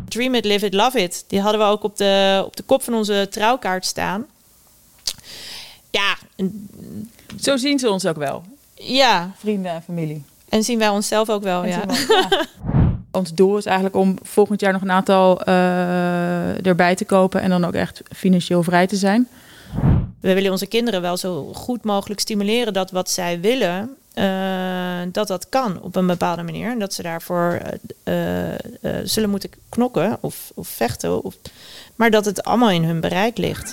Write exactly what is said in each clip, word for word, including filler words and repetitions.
Dream it, live it, love it. Die hadden we ook op de, op de kop van onze trouwkaart staan. Ja. Zo zien ze ons ook wel. Ja. Vrienden en familie. En zien wij onszelf ook wel, en ja. Wel, ja. Ons doel is eigenlijk om volgend jaar nog een aantal uh, erbij te kopen en dan ook echt financieel vrij te zijn. We willen onze kinderen wel zo goed mogelijk stimuleren dat wat zij willen, uh, dat dat kan op een bepaalde manier. En dat ze daarvoor uh, uh, zullen moeten knokken of, of vechten. Of, maar dat het allemaal in hun bereik ligt.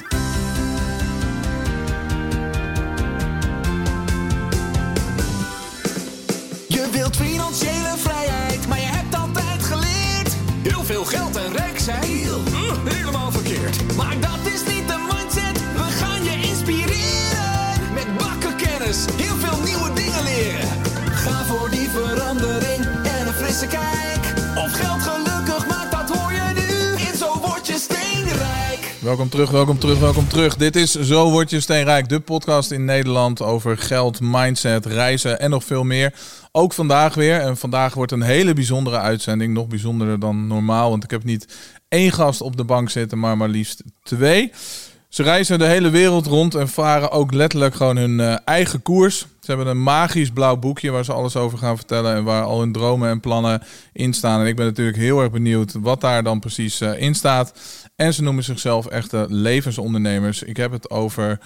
Je wilt financiële vrijheid, maar je hebt altijd geleerd. Heel veel geld en rijk zijn, uh, helemaal verkeerd. Maar dat is niet de mindset, we gaan je inspireren. Met bakken kennis, heel veel nieuwe dingen leren. Ga voor die verandering en een frisse kijk. Of geld gelukkig maakt, dat hoor je nu. In Zo Word Je Steenrijk. Welkom terug, welkom terug, welkom terug. Dit is Zo Word Je Steenrijk, de podcast in Nederland over geld, mindset, reizen en nog veel meer. Ook vandaag weer. En vandaag wordt een hele bijzondere uitzending. Nog bijzonderer dan normaal. Want ik heb niet één gast op de bank zitten, maar maar liefst twee. Ze reizen de hele wereld rond en varen ook letterlijk gewoon hun uh, eigen koers. Ze hebben een magisch blauw boekje waar ze alles over gaan vertellen. En waar al hun dromen en plannen in staan. En ik ben natuurlijk heel erg benieuwd wat daar dan precies uh, in staat. En ze noemen zichzelf echte levensondernemers. Ik heb het over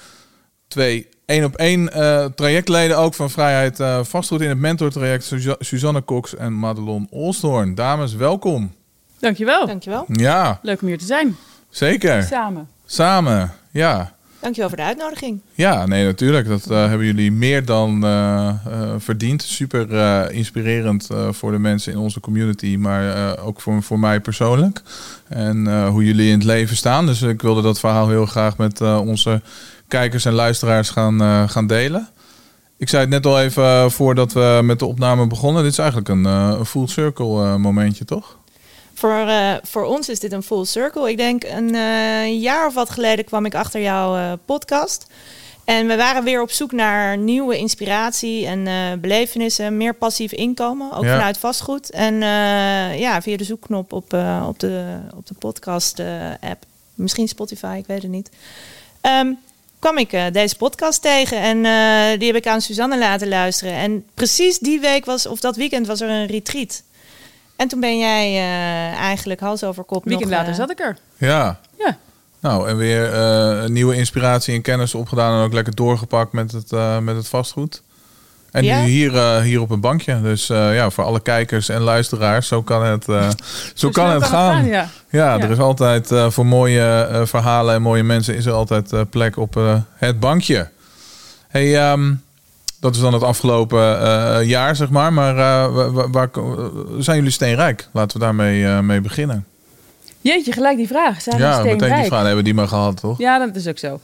twee één op één uh, trajectleden ook van Vrijheid uh, Vastgoed in het mentortraject. Su- Suzanne Cox en Madelon Olsthoorn. Dames, welkom. Dankjewel. Dankjewel. Ja. Leuk om hier te zijn. Zeker. Samen. Samen, ja. Dankjewel voor de uitnodiging. Ja, nee, natuurlijk. Dat uh, hebben jullie meer dan uh, uh, verdiend. Super uh, inspirerend uh, voor de mensen in onze community, maar uh, ook voor, voor mij persoonlijk. En uh, hoe jullie in het leven staan. Dus ik wilde dat verhaal heel graag met uh, onze kijkers en luisteraars gaan, uh, gaan delen. Ik zei het net al even uh, voordat we met de opname begonnen. Dit is eigenlijk een, uh, een full circle uh, momentje, toch? Voor, uh, voor ons is dit een full circle. Ik denk een uh, jaar of wat geleden kwam ik achter jouw uh, podcast. En we waren weer op zoek naar nieuwe inspiratie en uh, belevenissen. Meer passief inkomen, ook ja. vanuit vastgoed. En uh, ja, via de zoekknop op, uh, op de, op de podcast uh, app. Misschien Spotify, ik weet het niet. Um, kwam ik uh, deze podcast tegen en uh, die heb ik aan Suzanne laten luisteren. En precies die week was, of dat weekend was er een retreat. En toen ben jij uh, eigenlijk hals over kop weekend nog... later uh, zat ik er. Ja. Ja. Nou, en weer uh, nieuwe inspiratie en kennis opgedaan en ook lekker doorgepakt met het, uh, met het vastgoed. En ja. nu hier, uh, hier op een bankje. Dus uh, ja, voor alle kijkers en luisteraars, zo kan het, uh, zo kan het kan gaan. Het gaan ja. Ja, ja, er is altijd uh, voor mooie uh, verhalen en mooie mensen is er altijd uh, plek op uh, het bankje. Hey, um, dat is dan het afgelopen uh, jaar, zeg maar. Maar uh, waar, waar uh, zijn jullie steenrijk? Laten we daarmee uh, mee beginnen. Jeetje, gelijk die vraag. Zijn ja, we steenrijk? meteen die vraag. Hebben we die maar gehad, toch? Ja, dat is ook zo.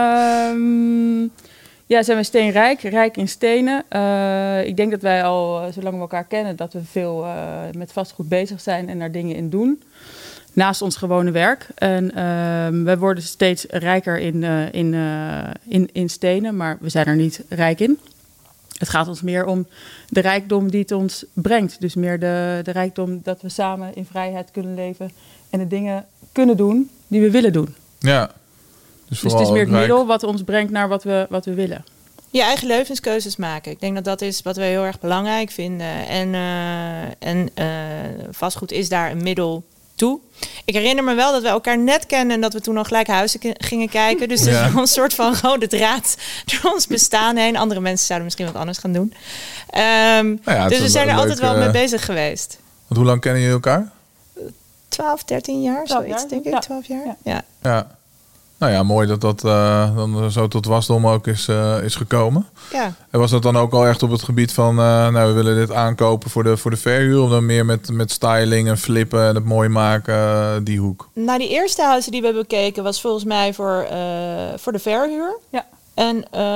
um, ja, zijn we steenrijk? Rijk in stenen. Uh, ik denk dat wij al, uh, zolang we elkaar kennen, dat we veel uh, met vastgoed bezig zijn en daar dingen in doen. Naast ons gewone werk. En uh, wij worden steeds rijker in, uh, in, uh, in, in stenen, maar we zijn er niet rijk in. Het gaat ons meer om de rijkdom die het ons brengt. Dus meer de, de rijkdom dat we samen in vrijheid kunnen leven en de dingen kunnen doen die we willen doen. Ja. Dus, dus het is meer het middel wat ons brengt naar wat we, wat we willen. Je eigen levenskeuzes maken. Ik denk dat dat is wat we heel erg belangrijk vinden. En, uh, en uh, vastgoed is daar een middel toe. Ik herinner me wel dat we elkaar net kenden en dat we toen nog gelijk huizen k- gingen kijken. Dus ja. er is een soort van rode draad door ons bestaan heen. Andere mensen zouden misschien wat anders gaan doen. Um, nou ja, dus we zijn er leuk, altijd wel uh, mee bezig geweest. Want hoe lang kennen jullie elkaar? twaalf, dertien jaar, zoiets jaar? denk ik. Ja. twaalf jaar. Ja. Ja. ja. Nou ja, mooi dat dat uh, dan zo tot wasdom ook is, uh, is gekomen. Ja. En was dat dan ook al echt op het gebied van, uh, nou we willen dit aankopen voor de, voor de verhuur? Of dan meer met, met styling en flippen en het mooi maken, uh, die hoek? Nou, die eerste huizen die we hebben bekeken was volgens mij voor, uh, voor de verhuur. Ja. En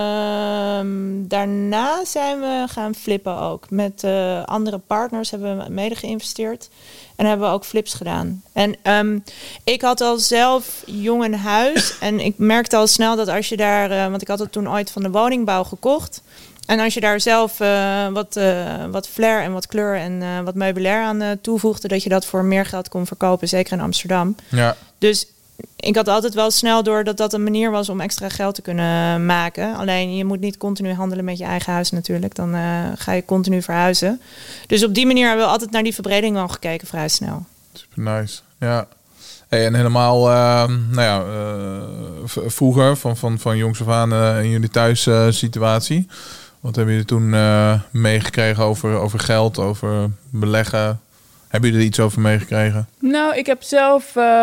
um, daarna zijn we gaan flippen ook. Met uh, andere partners hebben we mede geïnvesteerd. En hebben we ook flips gedaan. En um, ik had al zelf jong een huis. En ik merkte al snel dat als je daar... Uh, want ik had het toen ooit van de woningbouw gekocht. En als je daar zelf uh, wat, uh, wat flair en wat kleur en uh, wat meubilair aan uh, toevoegde, dat je dat voor meer geld kon verkopen, zeker in Amsterdam. Ja. Dus ik had altijd wel snel door dat dat een manier was om extra geld te kunnen maken. Alleen je moet niet continu handelen met je eigen huis natuurlijk. Dan uh, ga je continu verhuizen. Dus op die manier hebben we altijd naar die verbreding al gekeken vrij snel. Super nice, ja. Hey, en helemaal, uh, nou ja, uh, v- vroeger, van, van, van jongs af aan uh, in jullie thuissituatie. Uh, Wat hebben jullie toen uh, meegekregen over, over geld, over beleggen? Hebben jullie er iets over meegekregen? Nou, ik heb zelf, uh,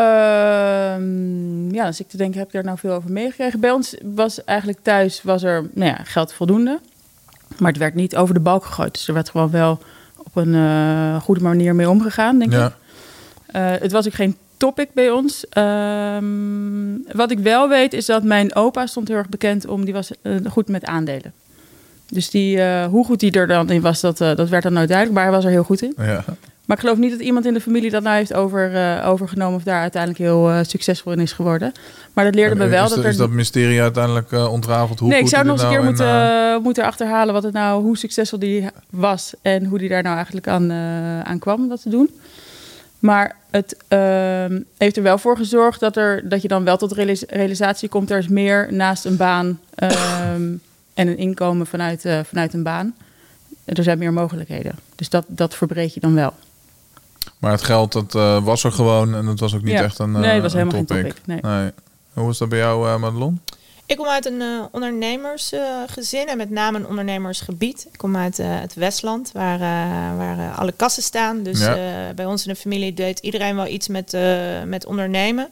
ja, als ik te denken, heb ik daar nou veel over meegekregen. Bij ons was eigenlijk thuis, was er nou ja, geld voldoende. Maar het werd niet over de balk gegooid. Dus er werd gewoon wel op een uh, goede manier mee omgegaan, denk ja. ik. Uh, het was ook geen topic bij ons. Um, wat ik wel weet is dat mijn opa stond heel erg bekend om, die was uh, goed met aandelen. Dus die, uh, hoe goed die er dan in was, dat, uh, dat werd dan nooit duidelijk. Maar hij was er heel goed in. Ja. Maar ik geloof niet dat iemand in de familie dat nou heeft over, uh, overgenomen of daar uiteindelijk heel uh, succesvol in is geworden. Maar dat leerde en, me wel. Is, dat de, er... is dat mysterie uiteindelijk uh, ontrafeld? Hoe nee, goed ik zou nog eens een nou keer moeten, en, uh, moeten achterhalen wat het nou, hoe succesvol die was en hoe die daar nou eigenlijk aan, uh, aan kwam om dat te doen. Maar het uh, heeft er wel voor gezorgd dat, er, dat je dan wel tot realis- realisatie komt. Er is meer naast een baan uh, en een inkomen vanuit, uh, vanuit een baan. Er zijn meer mogelijkheden. Dus dat, dat verbreed je dan wel. Maar het geld, dat uh, was er gewoon en het was ook niet ja. echt een uh, Nee, het was helemaal topic. geen topic. Nee. Nee. Hoe was dat bij jou, uh, Madelon? Ik kom uit een uh, ondernemersgezin uh, en met name een ondernemersgebied. Ik kom uit uh, het Westland, waar, uh, waar uh, alle kassen staan. Dus ja. uh, bij ons in de familie deed iedereen wel iets met, uh, met ondernemen.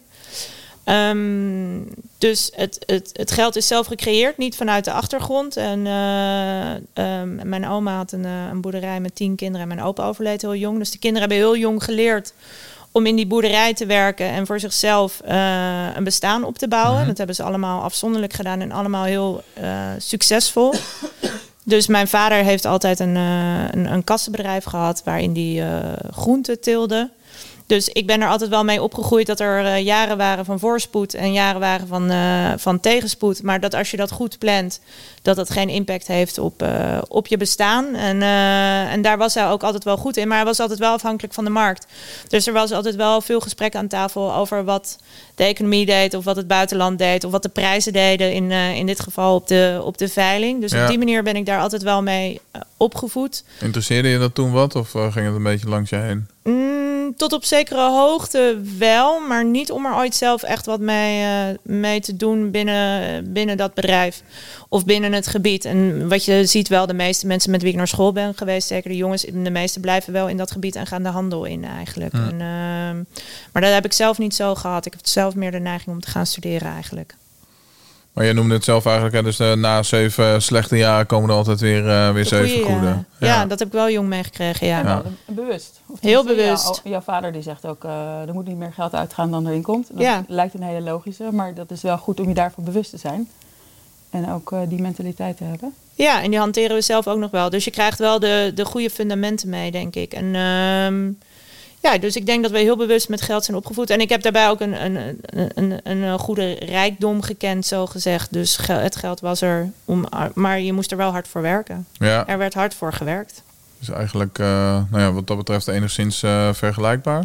Um, dus het, het, het geld is zelf gecreëerd, niet vanuit de achtergrond. En uh, um, mijn oma had een, uh, een boerderij met tien kinderen en mijn opa overleed heel jong. Dus de kinderen hebben heel jong geleerd om in die boerderij te werken en voor zichzelf uh, een bestaan op te bouwen. Mm-hmm. Dat hebben ze allemaal afzonderlijk gedaan en allemaal heel uh, succesvol. Dus mijn vader heeft altijd een, uh, een, een kassenbedrijf gehad waarin die uh, groenten teelde. Dus ik ben er altijd wel mee opgegroeid dat er uh, jaren waren van voorspoed en jaren waren van, uh, van tegenspoed. Maar dat als je dat goed plant, dat dat geen impact heeft op, uh, op je bestaan. En, uh, en daar was hij ook altijd wel goed in. Maar hij was altijd wel afhankelijk van de markt. Dus er was altijd wel veel gesprek aan tafel over wat de economie deed of wat het buitenland deed. Of wat de prijzen deden in, uh, in dit geval op de, op de veiling. Dus ja. op die manier ben ik daar altijd wel mee uh, opgevoed. Interesseerde je dat toen wat of uh, ging het een beetje langs je heen? Mm, tot op zekere hoogte wel, maar niet om er ooit zelf echt wat mee, uh, mee te doen binnen, binnen dat bedrijf of binnen het gebied. En wat je ziet wel, de meeste mensen met wie ik naar school ben geweest, zeker de jongens, de meeste blijven wel in dat gebied en gaan de handel in eigenlijk. Hmm. En, uh, maar dat heb ik zelf niet zo gehad. Ik heb zelf meer de neiging om te gaan studeren eigenlijk. Maar jij noemde het zelf eigenlijk, hè, dus uh, na zeven slechte jaren komen er altijd weer, uh, weer zeven goede. Ja. Ja. ja, dat heb ik wel jong meegekregen, ja. ja. Bewust. Of heel bewust. Jou, jouw vader die zegt ook, uh, er moet niet meer geld uitgaan dan erin komt. Dat ja. lijkt een hele logische, maar dat is wel goed om je daarvoor bewust te zijn. En ook uh, die mentaliteit te hebben. Ja, en die hanteren we zelf ook nog wel. Dus je krijgt wel de, de goede fundamenten mee, denk ik. En um, ja, dus ik denk dat we heel bewust met geld zijn opgevoed. En ik heb daarbij ook een, een, een, een, een goede rijkdom gekend, zo gezegd. Dus gel, het geld was er, om, maar je moest er wel hard voor werken. Ja. Er werd hard voor gewerkt. Dus eigenlijk, uh, nou ja, wat dat betreft enigszins uh, vergelijkbaar?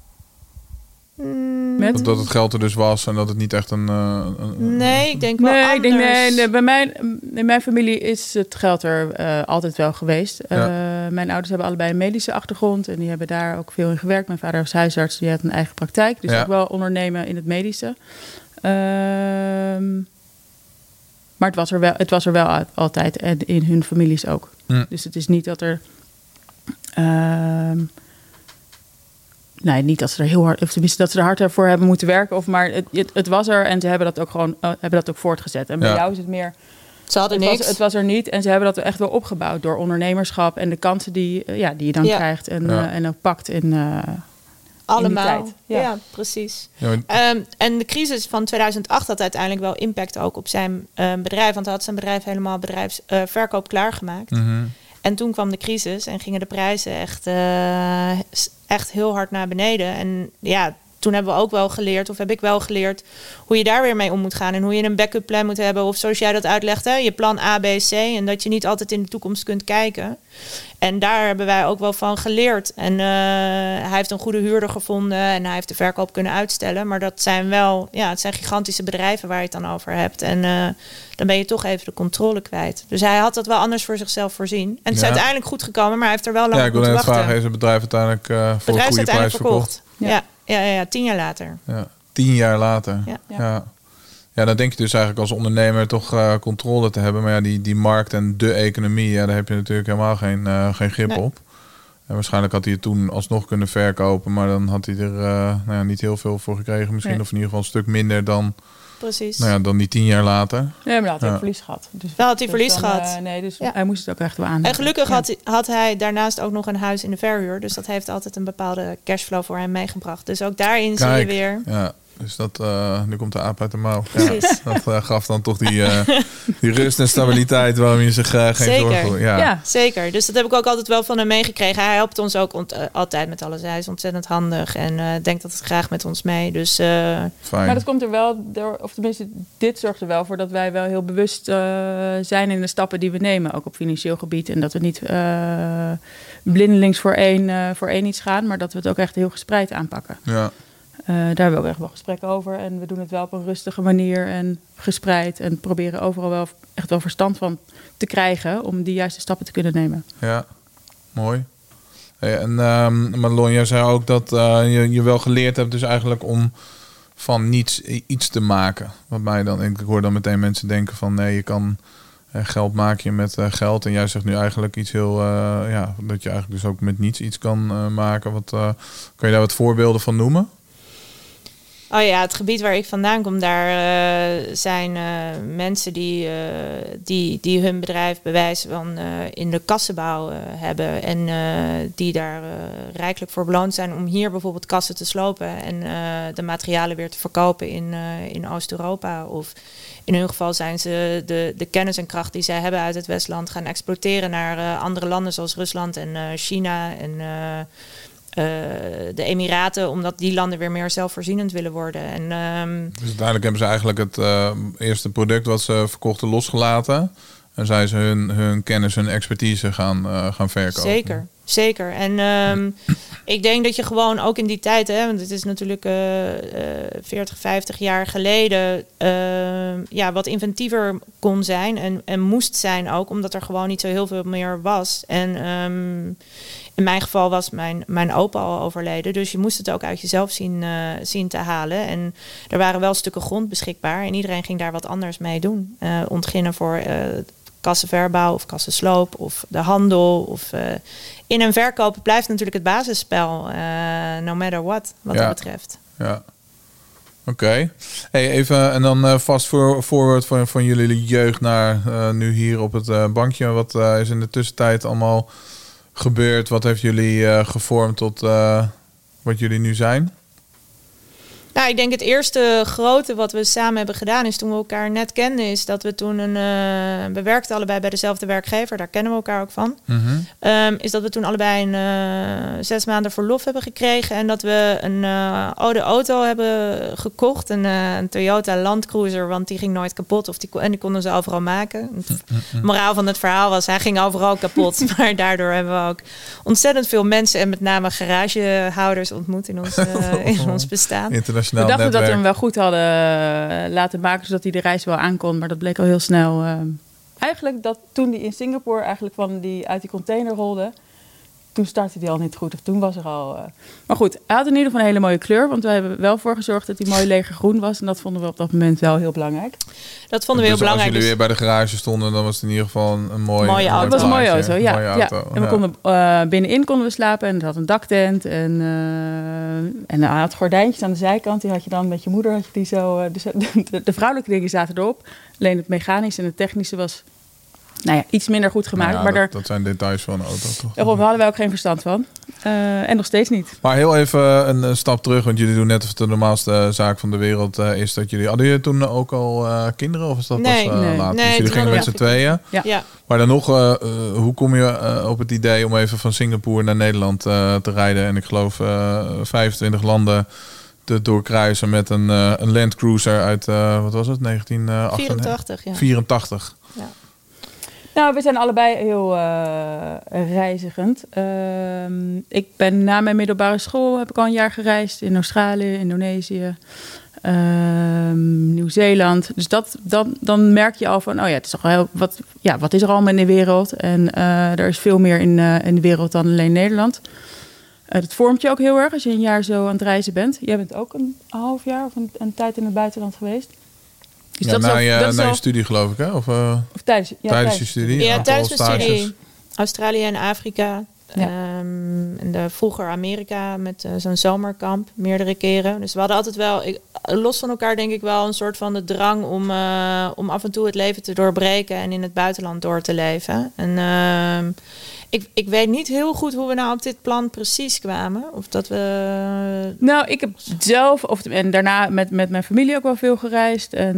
Met? Dat, dat het geld er dus was en dat het niet echt een... Uh, een nee, ik denk wel nee, anders. Ik denk, nee, nee, bij mijn, in mijn familie is het geld er uh, altijd wel geweest. Ja. Uh, mijn ouders hebben allebei een medische achtergrond en die hebben daar ook veel in gewerkt. Mijn vader was huisarts, die had een eigen praktijk. Dus ja. ook wel ondernemen in het medische. Uh, maar het was er wel, het was er wel altijd en in hun families ook. Hm. Dus het is niet dat er... Uh, Nee, niet dat ze er heel hard, of tenminste dat ze er hard voor hebben moeten werken, of maar het, het, het was er en ze hebben dat ook gewoon uh, hebben dat ook voortgezet. En bij ja. jou is het meer. Ze hadden het niks. Was, het was er niet en ze hebben dat echt wel opgebouwd door ondernemerschap en de kansen die, uh, ja, die je dan ja. krijgt en, ja. uh, en ook pakt in. Uh, Allemaal. In die tijd. Ja. ja, precies. Ja, maar... um, en de crisis van tweeduizend acht had uiteindelijk wel impact ook op zijn uh, bedrijf, want hij had zijn bedrijf helemaal bedrijfsverkoop uh, klaargemaakt. Mm-hmm. En toen kwam de crisis en gingen de prijzen echt, uh, echt heel hard naar beneden. En ja, toen hebben we ook wel geleerd, of heb ik wel geleerd, hoe je daar weer mee om moet gaan. En hoe je een backup plan moet hebben. Of zoals jij dat uitlegt, hè, je plan A, B, C. En dat je niet altijd in de toekomst kunt kijken. En daar hebben wij ook wel van geleerd. En uh, hij heeft een goede huurder gevonden en hij heeft de verkoop kunnen uitstellen. Maar dat zijn wel, ja, het zijn gigantische bedrijven waar je het dan over hebt. En uh, dan ben je toch even de controle kwijt. Dus hij had dat wel anders voor zichzelf voorzien. En het is Ja. uiteindelijk goed gekomen, maar hij heeft er wel lang Ja, op ik wil moeten net wachten. vragen, is het bedrijf uiteindelijk uh, voor Het bedrijf een is goede prijs uiteindelijk verkocht? verkocht. Ja. Ja, ja, ja, tien jaar later. Ja, tien jaar later. Ja. Ja. Ja. Ja, dan denk je dus eigenlijk als ondernemer toch uh, controle te hebben. Maar ja, die, die markt en de economie, ja, daar heb je natuurlijk helemaal geen, uh, geen grip Nee. op. En waarschijnlijk had hij het toen alsnog kunnen verkopen. Maar dan had hij er uh, nou ja, niet heel veel voor gekregen. Misschien Nee. of in ieder geval een stuk minder dan, Precies. nou ja, dan die tien jaar later. Nee, maar dan had hij Ja. ook verlies gehad. Dus, Wel had hij dus verlies dan, gehad. uh, nee, dus Ja. hij moest het ook echt wel aan. En gelukkig Ja. had, hij- had hij daarnaast ook nog een huis in de verhuur. Dus dat heeft altijd een bepaalde cashflow voor hem meegebracht. Dus ook daarin zie je Kijk. weer. Ja, dus dat, uh, nu komt de aap uit de mouw. Precies. Ja, dat uh, gaf dan toch die, uh, die rust en stabiliteit waarom je zich uh, geen Zeker. zorgen hoeft. Ja. Ja. Zeker. Dus dat heb ik ook altijd wel van hem meegekregen. Hij helpt ons ook ont- uh, altijd met alles. Hij is ontzettend handig en uh, denkt dat het graag met ons mee. Dus uh, Fijn. Maar dat komt er wel door, of tenminste, dit zorgt er wel voor dat wij wel heel bewust uh, zijn in de stappen die we nemen, ook op financieel gebied. En dat we niet uh, blindelings voor één, uh, voor één iets gaan, maar dat we het ook echt heel gespreid aanpakken. Ja. Uh, daar hebben we ook echt wel gesprekken over. En we doen het wel op een rustige manier en gespreid. En proberen overal wel echt wel verstand van te krijgen om die juiste stappen te kunnen nemen. Ja, mooi. Hey, en um, Madelon, jij zei ook dat uh, je, je wel geleerd hebt dus eigenlijk om van niets iets te maken. Wat mij dan, ik hoor dan meteen mensen denken van nee, je kan uh, geld maken je met uh, geld. En jij zegt nu eigenlijk iets heel, uh, ja, dat je eigenlijk dus ook met niets iets kan uh, maken. Wat, uh, kan je daar wat voorbeelden van noemen? oh ja, het gebied waar ik vandaan kom, daar uh, zijn uh, mensen die, uh, die, die hun bedrijf bewijzen van uh, in de kassenbouw uh, hebben. En uh, die daar uh, rijkelijk voor beloond zijn om hier bijvoorbeeld kassen te slopen. En uh, de materialen weer te verkopen in, uh, in Oost-Europa. Of in hun geval zijn ze de, de kennis en kracht die zij hebben uit het Westland gaan exporteren naar uh, andere landen zoals Rusland en uh, China en uh, Uh, de Emiraten, omdat die landen weer meer zelfvoorzienend willen worden. En, um, Dus uiteindelijk hebben ze eigenlijk het uh, eerste product wat ze verkochten losgelaten. En zijn ze hun, hun kennis, hun expertise gaan, uh, gaan verkopen. Zeker, zeker. En um, ik denk dat je gewoon ook in die tijd, hè, want het is natuurlijk uh, uh, veertig, vijftig jaar geleden, uh, ja, wat inventiever kon zijn en, en moest zijn ook, omdat er gewoon niet zo heel veel meer was. En um, in mijn geval was mijn, mijn opa al overleden. Dus je moest het ook uit jezelf zien, uh, zien te halen. En er waren wel stukken grond beschikbaar. En iedereen ging daar wat anders mee doen. Uh, ontginnen voor uh, kassenverbouw of kassensloop of de handel. Of uh, in- en verkopen blijft natuurlijk het basisspel. Uh, no matter what, wat Ja. dat betreft. Ja. Oké. Okay. Hey, even en dan uh, vast voor, forward van, van jullie jeugd naar uh, nu hier op het uh, bankje. Wat uh, is in de tussentijd allemaal gebeurd? Wat heeft jullie uh, gevormd tot uh, wat jullie nu zijn? Nou, ik denk het eerste grote wat we samen hebben gedaan is toen we elkaar net kenden, is dat we toen een, uh, we werkten allebei bij dezelfde werkgever, daar kennen we elkaar ook van. Mm-hmm. Um, is dat we toen allebei een uh, zes maanden verlof hebben gekregen en dat we een uh, oude auto hebben gekocht, een, uh, een Toyota Land Cruiser, want die ging nooit kapot of die, en die konden ze overal maken. Het moraal van het verhaal was, hij ging overal kapot, maar daardoor hebben we ook ontzettend veel mensen en met name garagehouders ontmoet in ons, uh, in ons bestaan. Internationaal we dachten netwerk. dat we hem wel goed hadden uh, laten maken, zodat hij de reis wel aankon. Maar dat bleek al heel snel. Uh, eigenlijk dat toen hij in Singapore eigenlijk van die, uit die container rolde, toen startte hij al niet goed. Of toen was er al... Uh... Maar goed, hij had in ieder geval een hele mooie kleur. Want wij hebben wel voor gezorgd dat hij mooi legergroen was. En dat vonden we op dat moment wel heel belangrijk. Dat vonden we dus heel belangrijk. als jullie Dus weer bij de garage stonden, dan was het in ieder geval een, een mooi, Mooie een auto. Het was een mooie plaatje. auto, ja. Mooie auto. ja. En we Ja. konden, uh, binnenin konden we slapen en het had een daktent. En, uh, en hij had gordijntjes aan de zijkant. Die had je dan met je moeder. Had je die zo, uh, dus de, de vrouwelijke dingen zaten erop. Alleen het mechanische en het technische was nou ja, iets minder goed gemaakt. Nou ja, maar dat, daar, dat zijn details van een auto, toch? daarop hadden wij ook geen verstand van. Uh, en nog steeds niet. Maar heel even een, een stap terug, want jullie doen net of het de normaalste zaak van de wereld uh, is dat jullie... Hadden jullie toen ook al uh, kinderen of is dat Nee. pas uh, Nee. later? Nee, Dus jullie toen gingen met hadden z'n we tweeën. Ja. ja. Maar dan nog, uh, uh, hoe kom je uh, op het idee om even van Singapore naar Nederland uh, te rijden? En ik geloof uh, vijfentwintig landen te doorkruisen met een, uh, een Land Cruiser uit, uh, wat was het, negentien vierentachtig? Ja. vierentachtig. Ja. Nou, we zijn allebei heel uh, reizigend. Uh, ik ben na mijn middelbare school, heb ik al een jaar gereisd in Australië, Indonesië, uh, Nieuw-Zeeland. Dus dat, dan, dan merk je al van, oh ja, het is toch wel heel, wat, ja, wat is er allemaal in de wereld? En uh, er is veel meer in, uh, in de wereld dan alleen Nederland. Uh, dat vormt je ook heel erg als je een jaar zo aan het reizen bent. Jij bent ook een half jaar of een, een tijd in het buitenland geweest. Dus ja, dat na, is je, al, dat na is je al, studie geloof ik, hè? Of, uh, of tijdens, ja, tijdens tijdens je studie? Ja, aantal tijdens mijn stages. studie. Australië en Afrika. Ja. Um, en de, vroeger Amerika met uh, zo'n zomerkamp meerdere keren. Dus we hadden altijd wel, ik, los van elkaar denk ik wel een soort van de drang om, uh, om af en toe het leven te doorbreken en in het buitenland door te leven. En uh, ik, ik weet niet heel goed hoe we nou op dit plan precies kwamen. Of dat we... Nou, ik heb zelf, of, en daarna met, met mijn familie ook wel veel gereisd. En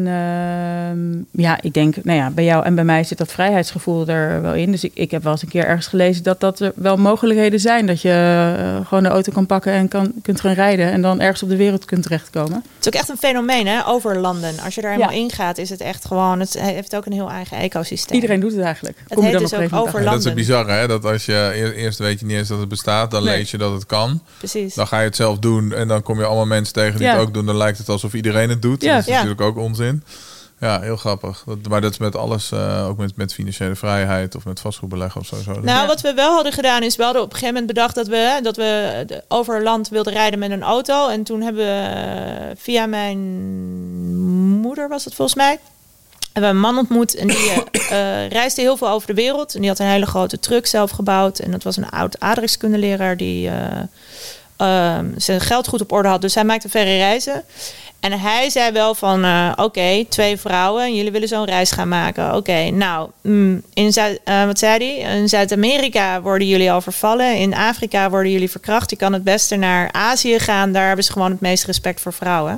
uh, ja, ik denk, nou ja, bij jou en bij mij zit dat vrijheidsgevoel er wel in. Dus ik, ik heb wel eens een keer ergens gelezen dat dat er wel mogelijkheden zijn. Dat je uh, gewoon de auto kan pakken en kan, kunt gaan rijden. En dan ergens op de wereld kunt terechtkomen. Het is ook echt een fenomeen, hè? Overlanden. Als je daar helemaal Ja. in gaat, is het echt gewoon... Het heeft ook een heel eigen ecosysteem. Iedereen doet het eigenlijk. Het Kom je heet dan dus op een ook gegeven moment overlanden. Ja, dat is het bizarre, hè? Dat als je eer- eerst weet je niet eens dat het bestaat, dan Nee. lees je dat het kan. Precies. Dan ga je het zelf doen en dan kom je allemaal mensen tegen die Ja. het ook doen. Dan lijkt het alsof iedereen het doet. Ja. Dat is Ja. natuurlijk ook onzin. Ja, heel grappig. Dat, maar dat is met alles, uh, ook met, met financiële vrijheid of met vastgoedbeleggen of zo. zo. Nou, Ja. wat we wel hadden gedaan is, we hadden op een gegeven moment bedacht dat we, dat we de- over land wilden rijden met een auto. En toen hebben we uh, via mijn moeder, was het volgens mij, hebben we een man ontmoet. En die uh, uh, reisde heel veel over de wereld. En die had een hele grote truck zelf gebouwd. En dat was een oud aardrijkskundeleraar die uh, uh, zijn geld goed op orde had. Dus hij maakte verre reizen. En hij zei wel van, uh, oké, okay, twee vrouwen en jullie willen zo'n reis gaan maken. Oké, okay, nou, mm, in Zuid, uh, wat zei hij? In Zuid-Amerika worden jullie overvallen. In Afrika worden jullie verkracht. Je kan het beste naar Azië gaan. Daar hebben ze gewoon het meeste respect voor vrouwen.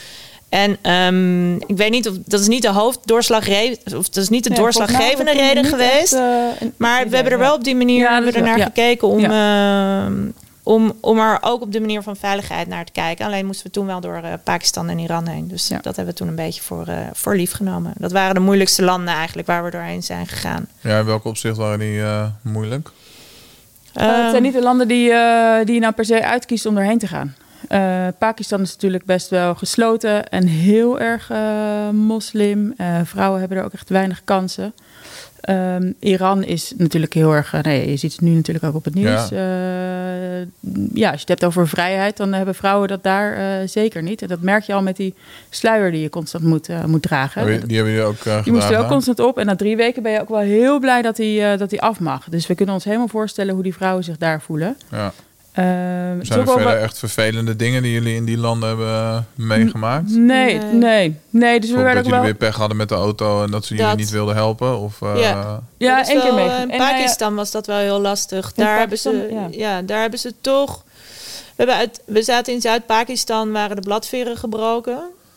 En um, ik weet niet of dat is niet de hoofddoorslagreden, of dat is niet de Ja, doorslaggevende volgens mij reden was het niet geweest. echt, uh, een maar idee, we hebben er ja. wel op die manier Ja, hebben we dat er is naar wel, ja. gekeken om, Ja. uh, om, om er ook op de manier van veiligheid naar te kijken. Alleen moesten we toen wel door uh, Pakistan en Iran heen. Dus Ja. dat hebben we toen een beetje voor, uh, voor lief genomen. Dat waren de moeilijkste landen eigenlijk waar we doorheen zijn gegaan. Ja, in welk opzicht waren die uh, moeilijk? Uh, het Um, zijn niet de landen die, uh, die je nou per se uitkiest om erheen te gaan. Uh, Pakistan is natuurlijk best wel gesloten en heel erg uh, moslim. Uh, vrouwen hebben er ook echt weinig kansen. Um, Iran is natuurlijk heel erg... Uh, nee, je ziet het nu natuurlijk ook op het nieuws. Ja. Ja, uh, ja als je het hebt over vrijheid, dan hebben vrouwen dat daar uh, zeker niet. En dat merk je al met die sluier die je constant moet, uh, moet dragen. Die, die hebben jullie ook uh, gedragen? Die moest er ook constant op. En na drie weken ben je ook wel heel blij dat hij uh, dat hij af mag. Dus we kunnen ons helemaal voorstellen hoe die vrouwen zich daar voelen. Ja. Uh, Zijn er verder echt vervelende dingen die jullie in die landen hebben uh, meegemaakt? Nee, Nee. nee, nee. Dus we Of werden dat ook jullie wel... weer pech hadden met de auto en dat ze jullie Dat. niet wilden helpen? Of, uh, Ja. Ja, Dat is één keer wel, mee. uh, In En, uh, Pakistan was dat wel heel lastig. In Daar hebben, ze, Pakistan, ja. ja. daar hebben ze toch... We, hebben uit, we zaten in Zuid-Pakistan, waren de bladveren gebroken.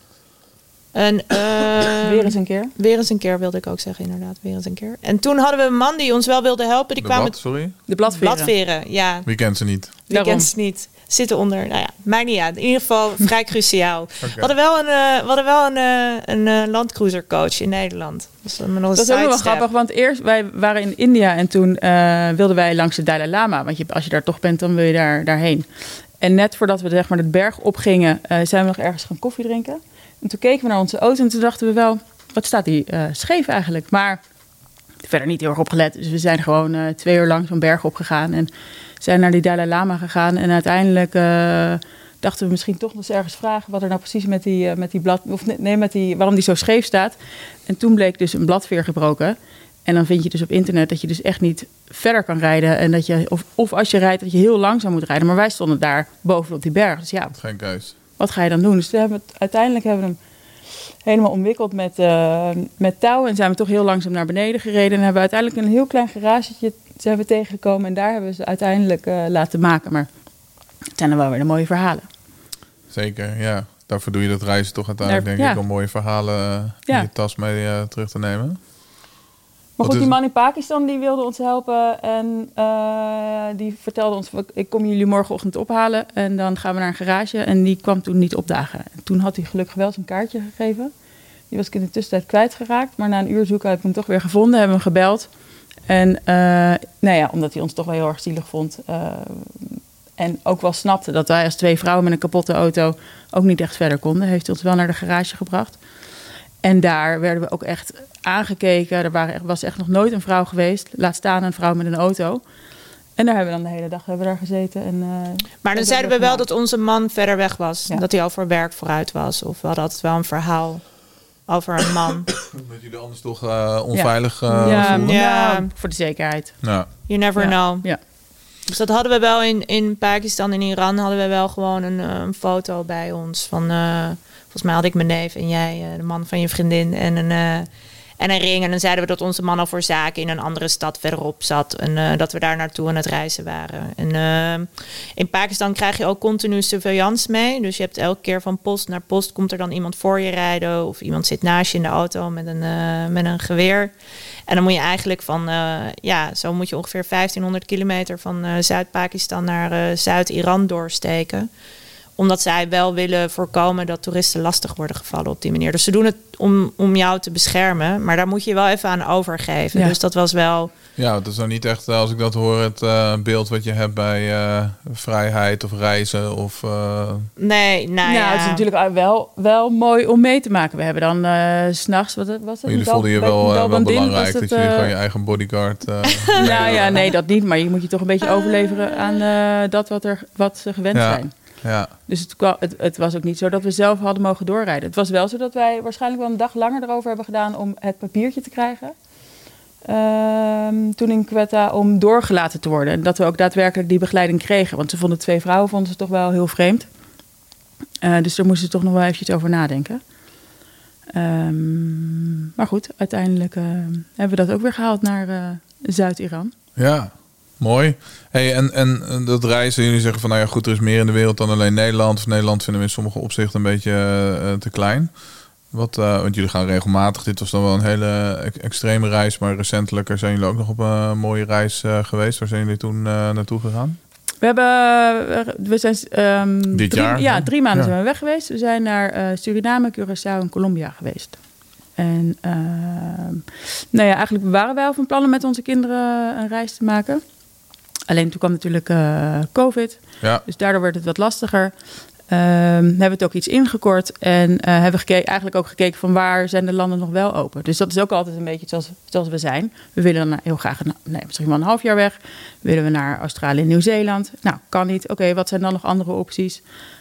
En, uh, weer eens een keer. Weer eens een keer wilde ik ook zeggen, inderdaad. Weer eens een keer. En toen hadden we een man die ons wel wilde helpen. Die de kwam wat, met sorry? De bladveren. bladveren. Ja, Wie kent ze niet? wie Daarom. kent ze niet? Zitten onder, nou ja, maakt niet uit. In ieder geval vrij cruciaal. Okay. We hadden wel een, uh, we hadden wel een, uh, een uh, landcruiser coach in Nederland. Dus dat, nog Dat is ook wel grappig, want eerst wij waren in India en toen uh, wilden wij langs de Dalai Lama. Want je, als je daar toch bent, dan wil je daar, daarheen. En net voordat we zeg maar, de berg opgingen, uh, zijn we nog ergens gaan koffie drinken. En toen keken we naar onze auto en toen dachten we wel, wat staat die uh, scheef eigenlijk? Maar verder niet heel erg opgelet. Dus we zijn gewoon uh, twee uur lang zo'n berg opgegaan en zijn naar die Dalai Lama gegaan. En uiteindelijk uh, dachten we misschien toch nog eens ergens vragen wat er nou precies met die, uh, met die blad, of nee, met die, waarom die zo scheef staat. En toen bleek dus een bladveer gebroken. En dan vind je dus op internet dat je dus echt niet verder kan rijden. En dat je, of, of als je rijdt, dat je heel langzaam moet rijden. Maar wij stonden daar bovenop die berg. Dus ja, Geen keus. wat ga je dan doen? Dus toen hebben we het, uiteindelijk hebben we hem helemaal omwikkeld met, uh, met touw. En zijn we toch heel langzaam naar beneden gereden. En hebben we uiteindelijk een heel klein garagetje zijn we tegengekomen. En daar hebben we ze uiteindelijk uh, laten maken. Maar het zijn dan wel weer de mooie verhalen. Zeker, ja. Daarvoor doe je dat reizen toch uiteindelijk, Daar, denk ja. ik, om mooie verhalen uh, Ja. in je tas mee uh, terug te nemen. Maar goed, is... die man in Pakistan die wilde ons helpen. En uh, die vertelde ons, ik kom jullie morgenochtend ophalen. En dan gaan we naar een garage. En die kwam toen niet opdagen. En toen had hij gelukkig wel zijn kaartje gegeven. Die was ik in de tussentijd kwijtgeraakt. Maar na een uur zoeken heb ik hem toch weer gevonden. Hebben we hem gebeld. En uh, nou ja, omdat hij ons toch wel heel erg zielig vond. Uh, en ook wel snapte dat wij als twee vrouwen met een kapotte auto ook niet echt verder konden. Heeft hij ons wel naar de garage gebracht. En daar werden we ook echt aangekeken. Er waren echt, was echt nog nooit een vrouw geweest. Laat staan een vrouw met een auto. En daar hebben we dan de hele dag hebben we daar gezeten. En, uh, maar dan zeiden we wel dat onze man verder weg was. Ja. Dat hij al voor werk vooruit was. Of we hadden altijd wel een verhaal over een man. Dat jullie anders toch uh, onveilig uh, ja, voelden? Ja. ja, voor de zekerheid. Ja. You never Ja. know. Ja. Dus dat hadden we wel in, in Pakistan en Iran. Hadden we wel gewoon een, een foto bij ons. Van, uh, volgens mij had ik mijn neef en jij, uh, de man van je vriendin. En een, uh, en een ring. En dan zeiden we dat onze man al voor zaken in een andere stad verderop zat. En uh, dat we daar naartoe aan het reizen waren. En uh, in Pakistan krijg je ook continu surveillance mee. Dus je hebt elke keer van post naar post komt er dan iemand voor je rijden. Of iemand zit naast je in de auto met een, uh, met een geweer. En dan moet je eigenlijk van, uh, ja, zo moet je ongeveer vijftienhonderd kilometer van uh, Zuid-Pakistan naar uh, Zuid-Iran doorsteken. Omdat zij wel willen voorkomen dat toeristen lastig worden gevallen op die manier. Dus ze doen het om, om jou te beschermen. Maar daar moet je je wel even aan overgeven. Ja. Dus dat was wel... Ja, het is nou niet echt, als ik dat hoor, het uh, beeld wat je hebt bij uh, vrijheid of reizen of... Uh... Nee, nou ja. Nou, het is natuurlijk wel, wel mooi om mee te maken. We hebben dan uh, 's nachts, wat was het? Maar jullie voelden je wel, uh, wel belangrijk dat je uh... gewoon je eigen bodyguard... Uh, nou ja, nee, dat niet. Maar je moet je toch een beetje overleveren aan uh, dat wat, er, wat ze gewend ja. zijn. Ja. Dus het, het, het was ook niet zo dat we zelf hadden mogen doorrijden. Het was wel zo dat wij waarschijnlijk wel een dag langer erover hebben gedaan om het papiertje te krijgen. Um, toen in Quetta om doorgelaten te worden. En dat we ook daadwerkelijk die begeleiding kregen. Want ze vonden twee vrouwen vonden ze toch wel heel vreemd. Uh, dus daar moesten ze toch nog wel eventjes over nadenken. Um, maar goed, uiteindelijk uh, hebben we dat ook weer gehaald naar uh, Zuid-Iran. Ja, mooi. Hey, en, en dat reizen, jullie zeggen van nou ja goed, er is meer in de wereld dan alleen Nederland. Of Nederland vinden we in sommige opzichten een beetje uh, te klein. Wat, uh, want jullie gaan regelmatig. Dit was dan wel een hele e- extreme reis. Maar recentelijk zijn jullie ook nog op een mooie reis uh, geweest. Waar zijn jullie toen uh, naartoe gegaan? We hebben, we zijn um, Dit drie, jaar? Ja, drie maanden ja. zijn we weg geweest. We zijn naar uh, Suriname, Curaçao en Colombia geweest. En uh, nou ja, eigenlijk waren wij al van plannen met onze kinderen een reis te maken. Alleen toen kwam natuurlijk uh, COVID. Ja. Dus daardoor werd het wat lastiger. Um, hebben we het ook iets ingekort. En uh, hebben we gekeken, eigenlijk ook gekeken van waar zijn de landen nog wel open. Dus dat is ook altijd een beetje zoals, zoals we zijn. We willen dan heel graag, een, nee, misschien wel een half jaar weg. Willen we naar Australië en Nieuw-Zeeland. Nou, kan niet. Oké, okay, wat zijn dan nog andere opties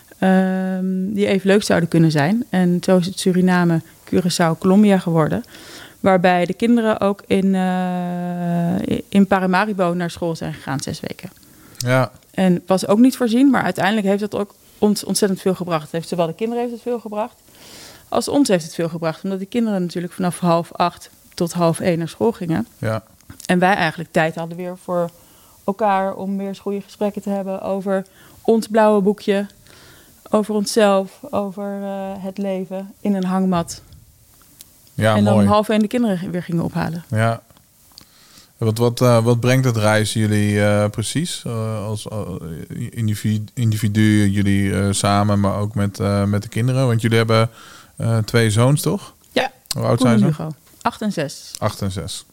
um, die even leuk zouden kunnen zijn? En zo is het Suriname, Curaçao, Colombia geworden. Waarbij de kinderen ook in, uh, in Paramaribo naar school zijn gegaan, zes weken. Ja. En was ook niet voorzien, maar uiteindelijk heeft dat ook ons ontzettend veel gebracht. Het heeft zowel de kinderen heeft het veel gebracht, als ons heeft het veel gebracht. Omdat die kinderen natuurlijk vanaf half acht tot half één naar school gingen. Ja. En wij eigenlijk tijd hadden weer voor elkaar om weer eens goede gesprekken te hebben over ons blauwe boekje, over onszelf, over uh, het leven in een hangmat. Ja, en dan mooi. om half één de kinderen weer gingen ophalen. Ja. Wat, wat, uh, wat brengt het reizen jullie uh, precies? Uh, als uh, individu, individu jullie uh, samen, maar ook met, uh, met de kinderen? Want jullie hebben uh, twee zoons, toch? Ja. Hoe oud Koen zijn en ze? Hugo. Acht en zes. Acht en zes.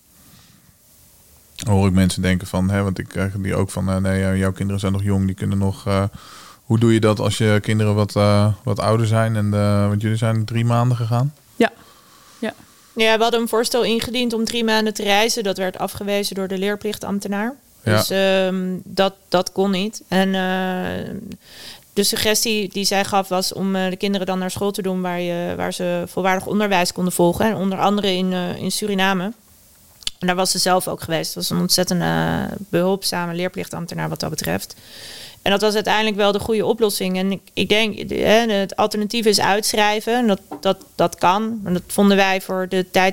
Dan hoor ik mensen denken van, hè, want ik krijg die ook van, uh, nee, uh, jouw kinderen zijn nog jong, die kunnen nog... Uh, hoe doe je dat als je kinderen wat, uh, wat ouder zijn? En uh, want jullie zijn drie maanden gegaan? Ja. Ja. Ja, we hadden een voorstel ingediend om drie maanden te reizen. Dat werd afgewezen door de leerplichtambtenaar. Ja. Dus um, dat, dat kon niet. En uh, de suggestie die zij gaf was om uh, de kinderen dan naar school te doen waar, je, waar ze volwaardig onderwijs konden volgen. En onder andere in, uh, in Suriname. En daar was ze zelf ook geweest. Het was een ontzettend uh, behulpzame leerplichtambtenaar wat dat betreft. En dat was uiteindelijk wel de goede oplossing. En ik, ik denk, hè, het alternatief is uitschrijven. Dat, dat, dat kan. En dat vonden wij voor de tijds,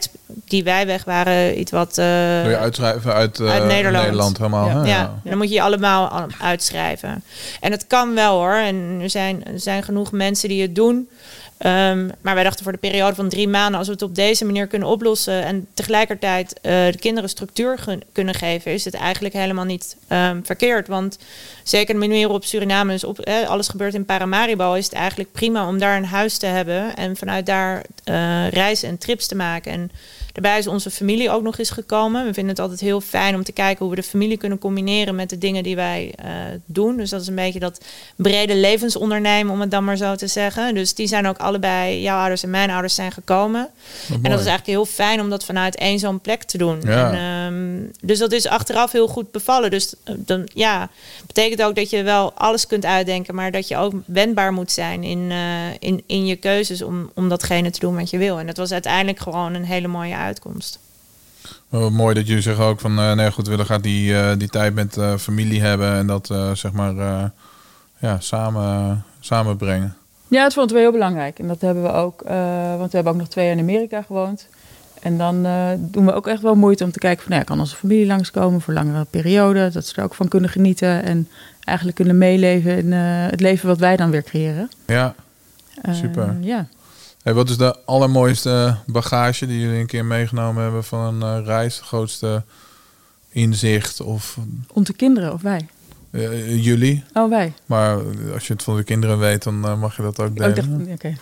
die wij weg waren, iets wat... Uh, Wil je uitschrijven uit, uh, uit Nederland. Nederland helemaal? Ja. Hè? Ja, Ja. dan moet je je allemaal uitschrijven. En het kan wel hoor. En er zijn, er zijn genoeg mensen die het doen. Um, maar wij dachten voor de periode van drie maanden... als we het op deze manier kunnen oplossen... en tegelijkertijd uh, de kinderen structuur gun- kunnen geven... is het eigenlijk helemaal niet um, verkeerd. Want zeker de manier op Suriname... is op, eh, alles gebeurt in Paramaribo... is het eigenlijk prima om daar een huis te hebben... en vanuit daar uh, reizen en trips te maken... En daarbij is onze familie ook nog eens gekomen. We vinden het altijd heel fijn om te kijken hoe we de familie kunnen combineren met de dingen die wij uh, doen. Dus dat is een beetje dat brede levensondernemen, om het dan maar zo te zeggen. Dus die zijn ook allebei, jouw ouders en mijn ouders, zijn gekomen. Wat En mooi. dat is eigenlijk heel fijn om dat vanuit één zo'n plek te doen. Ja. En, um, dus dat is achteraf heel goed bevallen. Dus uh, dan, ja, betekent ook dat je wel alles kunt uitdenken, maar dat je ook wendbaar moet zijn in, uh, in, in je keuzes om, om datgene te doen wat je wil. En dat was uiteindelijk gewoon een hele mooie uitkomst. Oh, mooi dat jullie zeggen ook van, uh, nee goed, we willen graag die, uh, die tijd met uh, familie hebben en dat uh, zeg maar uh, ja, samen, samenbrengen. Ja, dat vonden we heel belangrijk. En dat hebben we ook, uh, want we hebben ook nog twee jaar in Amerika gewoond. En dan uh, doen we ook echt wel moeite om te kijken van, nou ja, kan onze familie langskomen voor langere perioden, dat ze er ook van kunnen genieten en eigenlijk kunnen meeleven in uh, het leven wat wij dan weer creëren. Ja, super. Uh, ja. Hey, wat is de allermooiste bagage die jullie een keer meegenomen hebben van een uh, reis? Het grootste inzicht of Onze kinderen of wij? uh, jullie? Oh, wij. Maar als je het van de kinderen weet, dan uh, mag je dat ook delen. Oh, ik dacht, oké. Okay.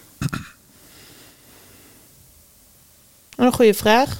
Een goede vraag.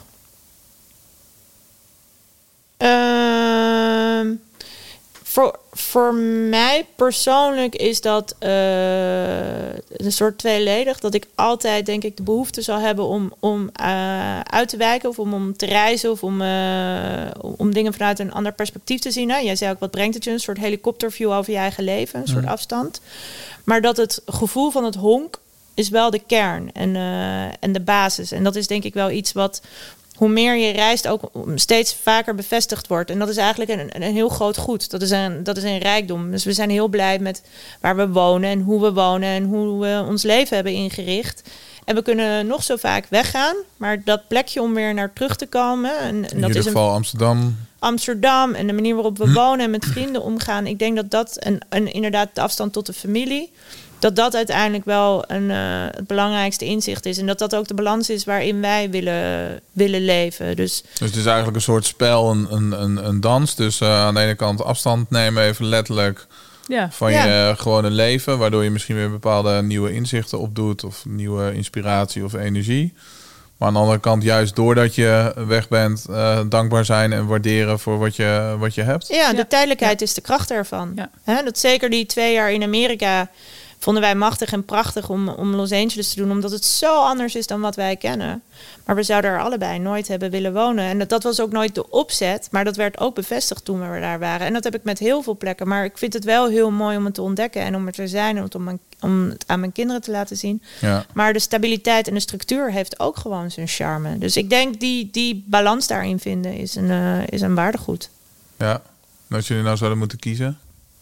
Uh, voor, voor mij persoonlijk is dat uh, een soort tweeledig. Dat ik altijd, denk ik, de behoefte zal hebben om, om uh, uit te wijken. Of om, om te reizen. Of om, uh, om dingen vanuit een ander perspectief te zien. Hè? Jij zei ook, wat brengt het je? Een soort helikopterview over je eigen leven. Een soort mm. afstand. Maar dat het gevoel van het honk is wel de kern en, uh, en de basis. En dat is denk ik wel iets wat, hoe meer je reist, ook steeds vaker bevestigd wordt. En dat is eigenlijk een, een heel groot goed. Dat is een, dat is een rijkdom. Dus we zijn heel blij met waar we wonen en hoe we wonen en hoe we ons leven hebben ingericht. En we kunnen nog zo vaak weggaan, maar dat plekje om weer naar terug te komen. En, en In dat ieder is geval een, Amsterdam. Amsterdam en de manier waarop we wonen en met vrienden omgaan. Ik denk dat dat, en, en inderdaad de afstand tot de familie, dat dat uiteindelijk wel een, uh, het belangrijkste inzicht is. En dat dat ook de balans is waarin wij willen, willen leven. Dus, dus het is eigenlijk een soort spel, een, een, een, een dans. Dus uh, aan de ene kant afstand nemen, even letterlijk ja. van ja. je uh, gewone leven. Waardoor je misschien weer bepaalde nieuwe inzichten opdoet. Of nieuwe inspiratie of energie. Maar aan de andere kant, juist doordat je weg bent, uh, dankbaar zijn en waarderen voor wat je, wat je hebt. Ja, de ja. tijdelijkheid ja. is de kracht ervan. Ja. Hè, dat zeker die twee jaar in Amerika vonden wij machtig en prachtig om, om Los Angeles te doen. Omdat het zo anders is dan wat wij kennen. Maar we zouden er allebei nooit hebben willen wonen. En dat, dat was ook nooit de opzet. Maar dat werd ook bevestigd toen we daar waren. En dat heb ik met heel veel plekken. Maar ik vind het wel heel mooi om het te ontdekken. En om er te zijn. En om, mijn, om het aan mijn kinderen te laten zien. Ja. Maar de stabiliteit en de structuur heeft ook gewoon zijn charme. Dus ik denk die, die balans daarin vinden is een, uh, is een waardegoed. Ja. En als jullie nou zouden moeten kiezen?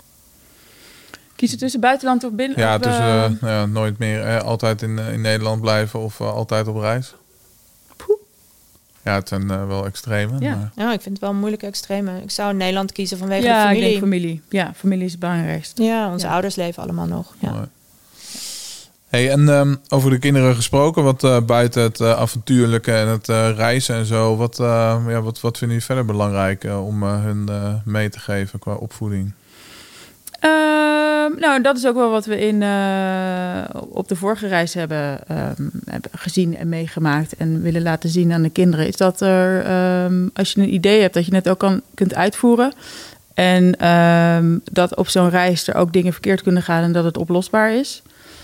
Kiezen tussen buitenland of binnen? Ja, of, tussen uh, uh, nou ja, nooit meer eh, altijd in, in Nederland blijven of uh, altijd op reis. Poeh. Ja, het zijn uh, wel extreme. Ja. Maar... Nou, ik vind het wel een moeilijke extreme. Ik zou Nederland kiezen vanwege ja, de familie. ik denk familie. Ja, familie is het belangrijkste. Ja, onze Ja. ouders leven allemaal nog. Ja. Mooi. Hey, en um, over de kinderen gesproken, wat uh, buiten het uh, avontuurlijke en het uh, reizen en zo, wat, uh, ja, wat, wat vinden jullie verder belangrijk uh, om uh, hun uh, mee te geven qua opvoeding? Uh, nou, dat is ook wel wat we in, uh, op de vorige reis hebben, um, hebben gezien en meegemaakt en willen laten zien aan de kinderen. Is dat er, um, als je een idee hebt, dat je het ook kan, kunt uitvoeren. En um, dat op zo'n reis er ook dingen verkeerd kunnen gaan en dat het oplosbaar is.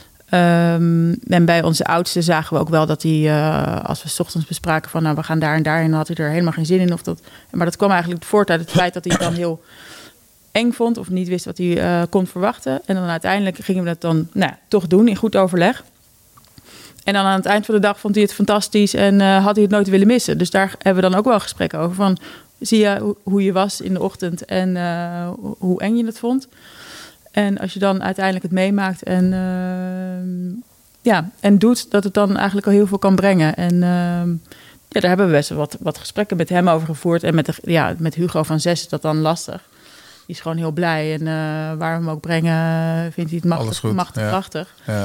Um, en bij onze oudste zagen we ook wel dat hij, uh, als we 's ochtends bespraken van nou, we gaan daar en daar, en dan had hij er helemaal geen zin in. Of dat, maar dat kwam eigenlijk voort uit het feit dat hij het dan heel eng vond of niet wist wat hij uh, kon verwachten. En dan uiteindelijk gingen we dat dan nou, toch doen in goed overleg. En dan aan het eind van de dag vond hij het fantastisch en uh, had hij het nooit willen missen. Dus daar hebben we dan ook wel gesprekken over van, zie je ho- hoe je was in de ochtend en uh, hoe eng je het vond. En als je dan uiteindelijk het meemaakt en, uh, ja, en doet, dat het dan eigenlijk al heel veel kan brengen. En uh, Ja, daar hebben we best wel wat, wat gesprekken met hem over gevoerd. En met, de, ja, met Hugo van zes is dat dan lastig. Die is gewoon heel blij. En uh, waar we hem ook brengen, vindt hij het machtig, machtig ja. prachtig. Ja.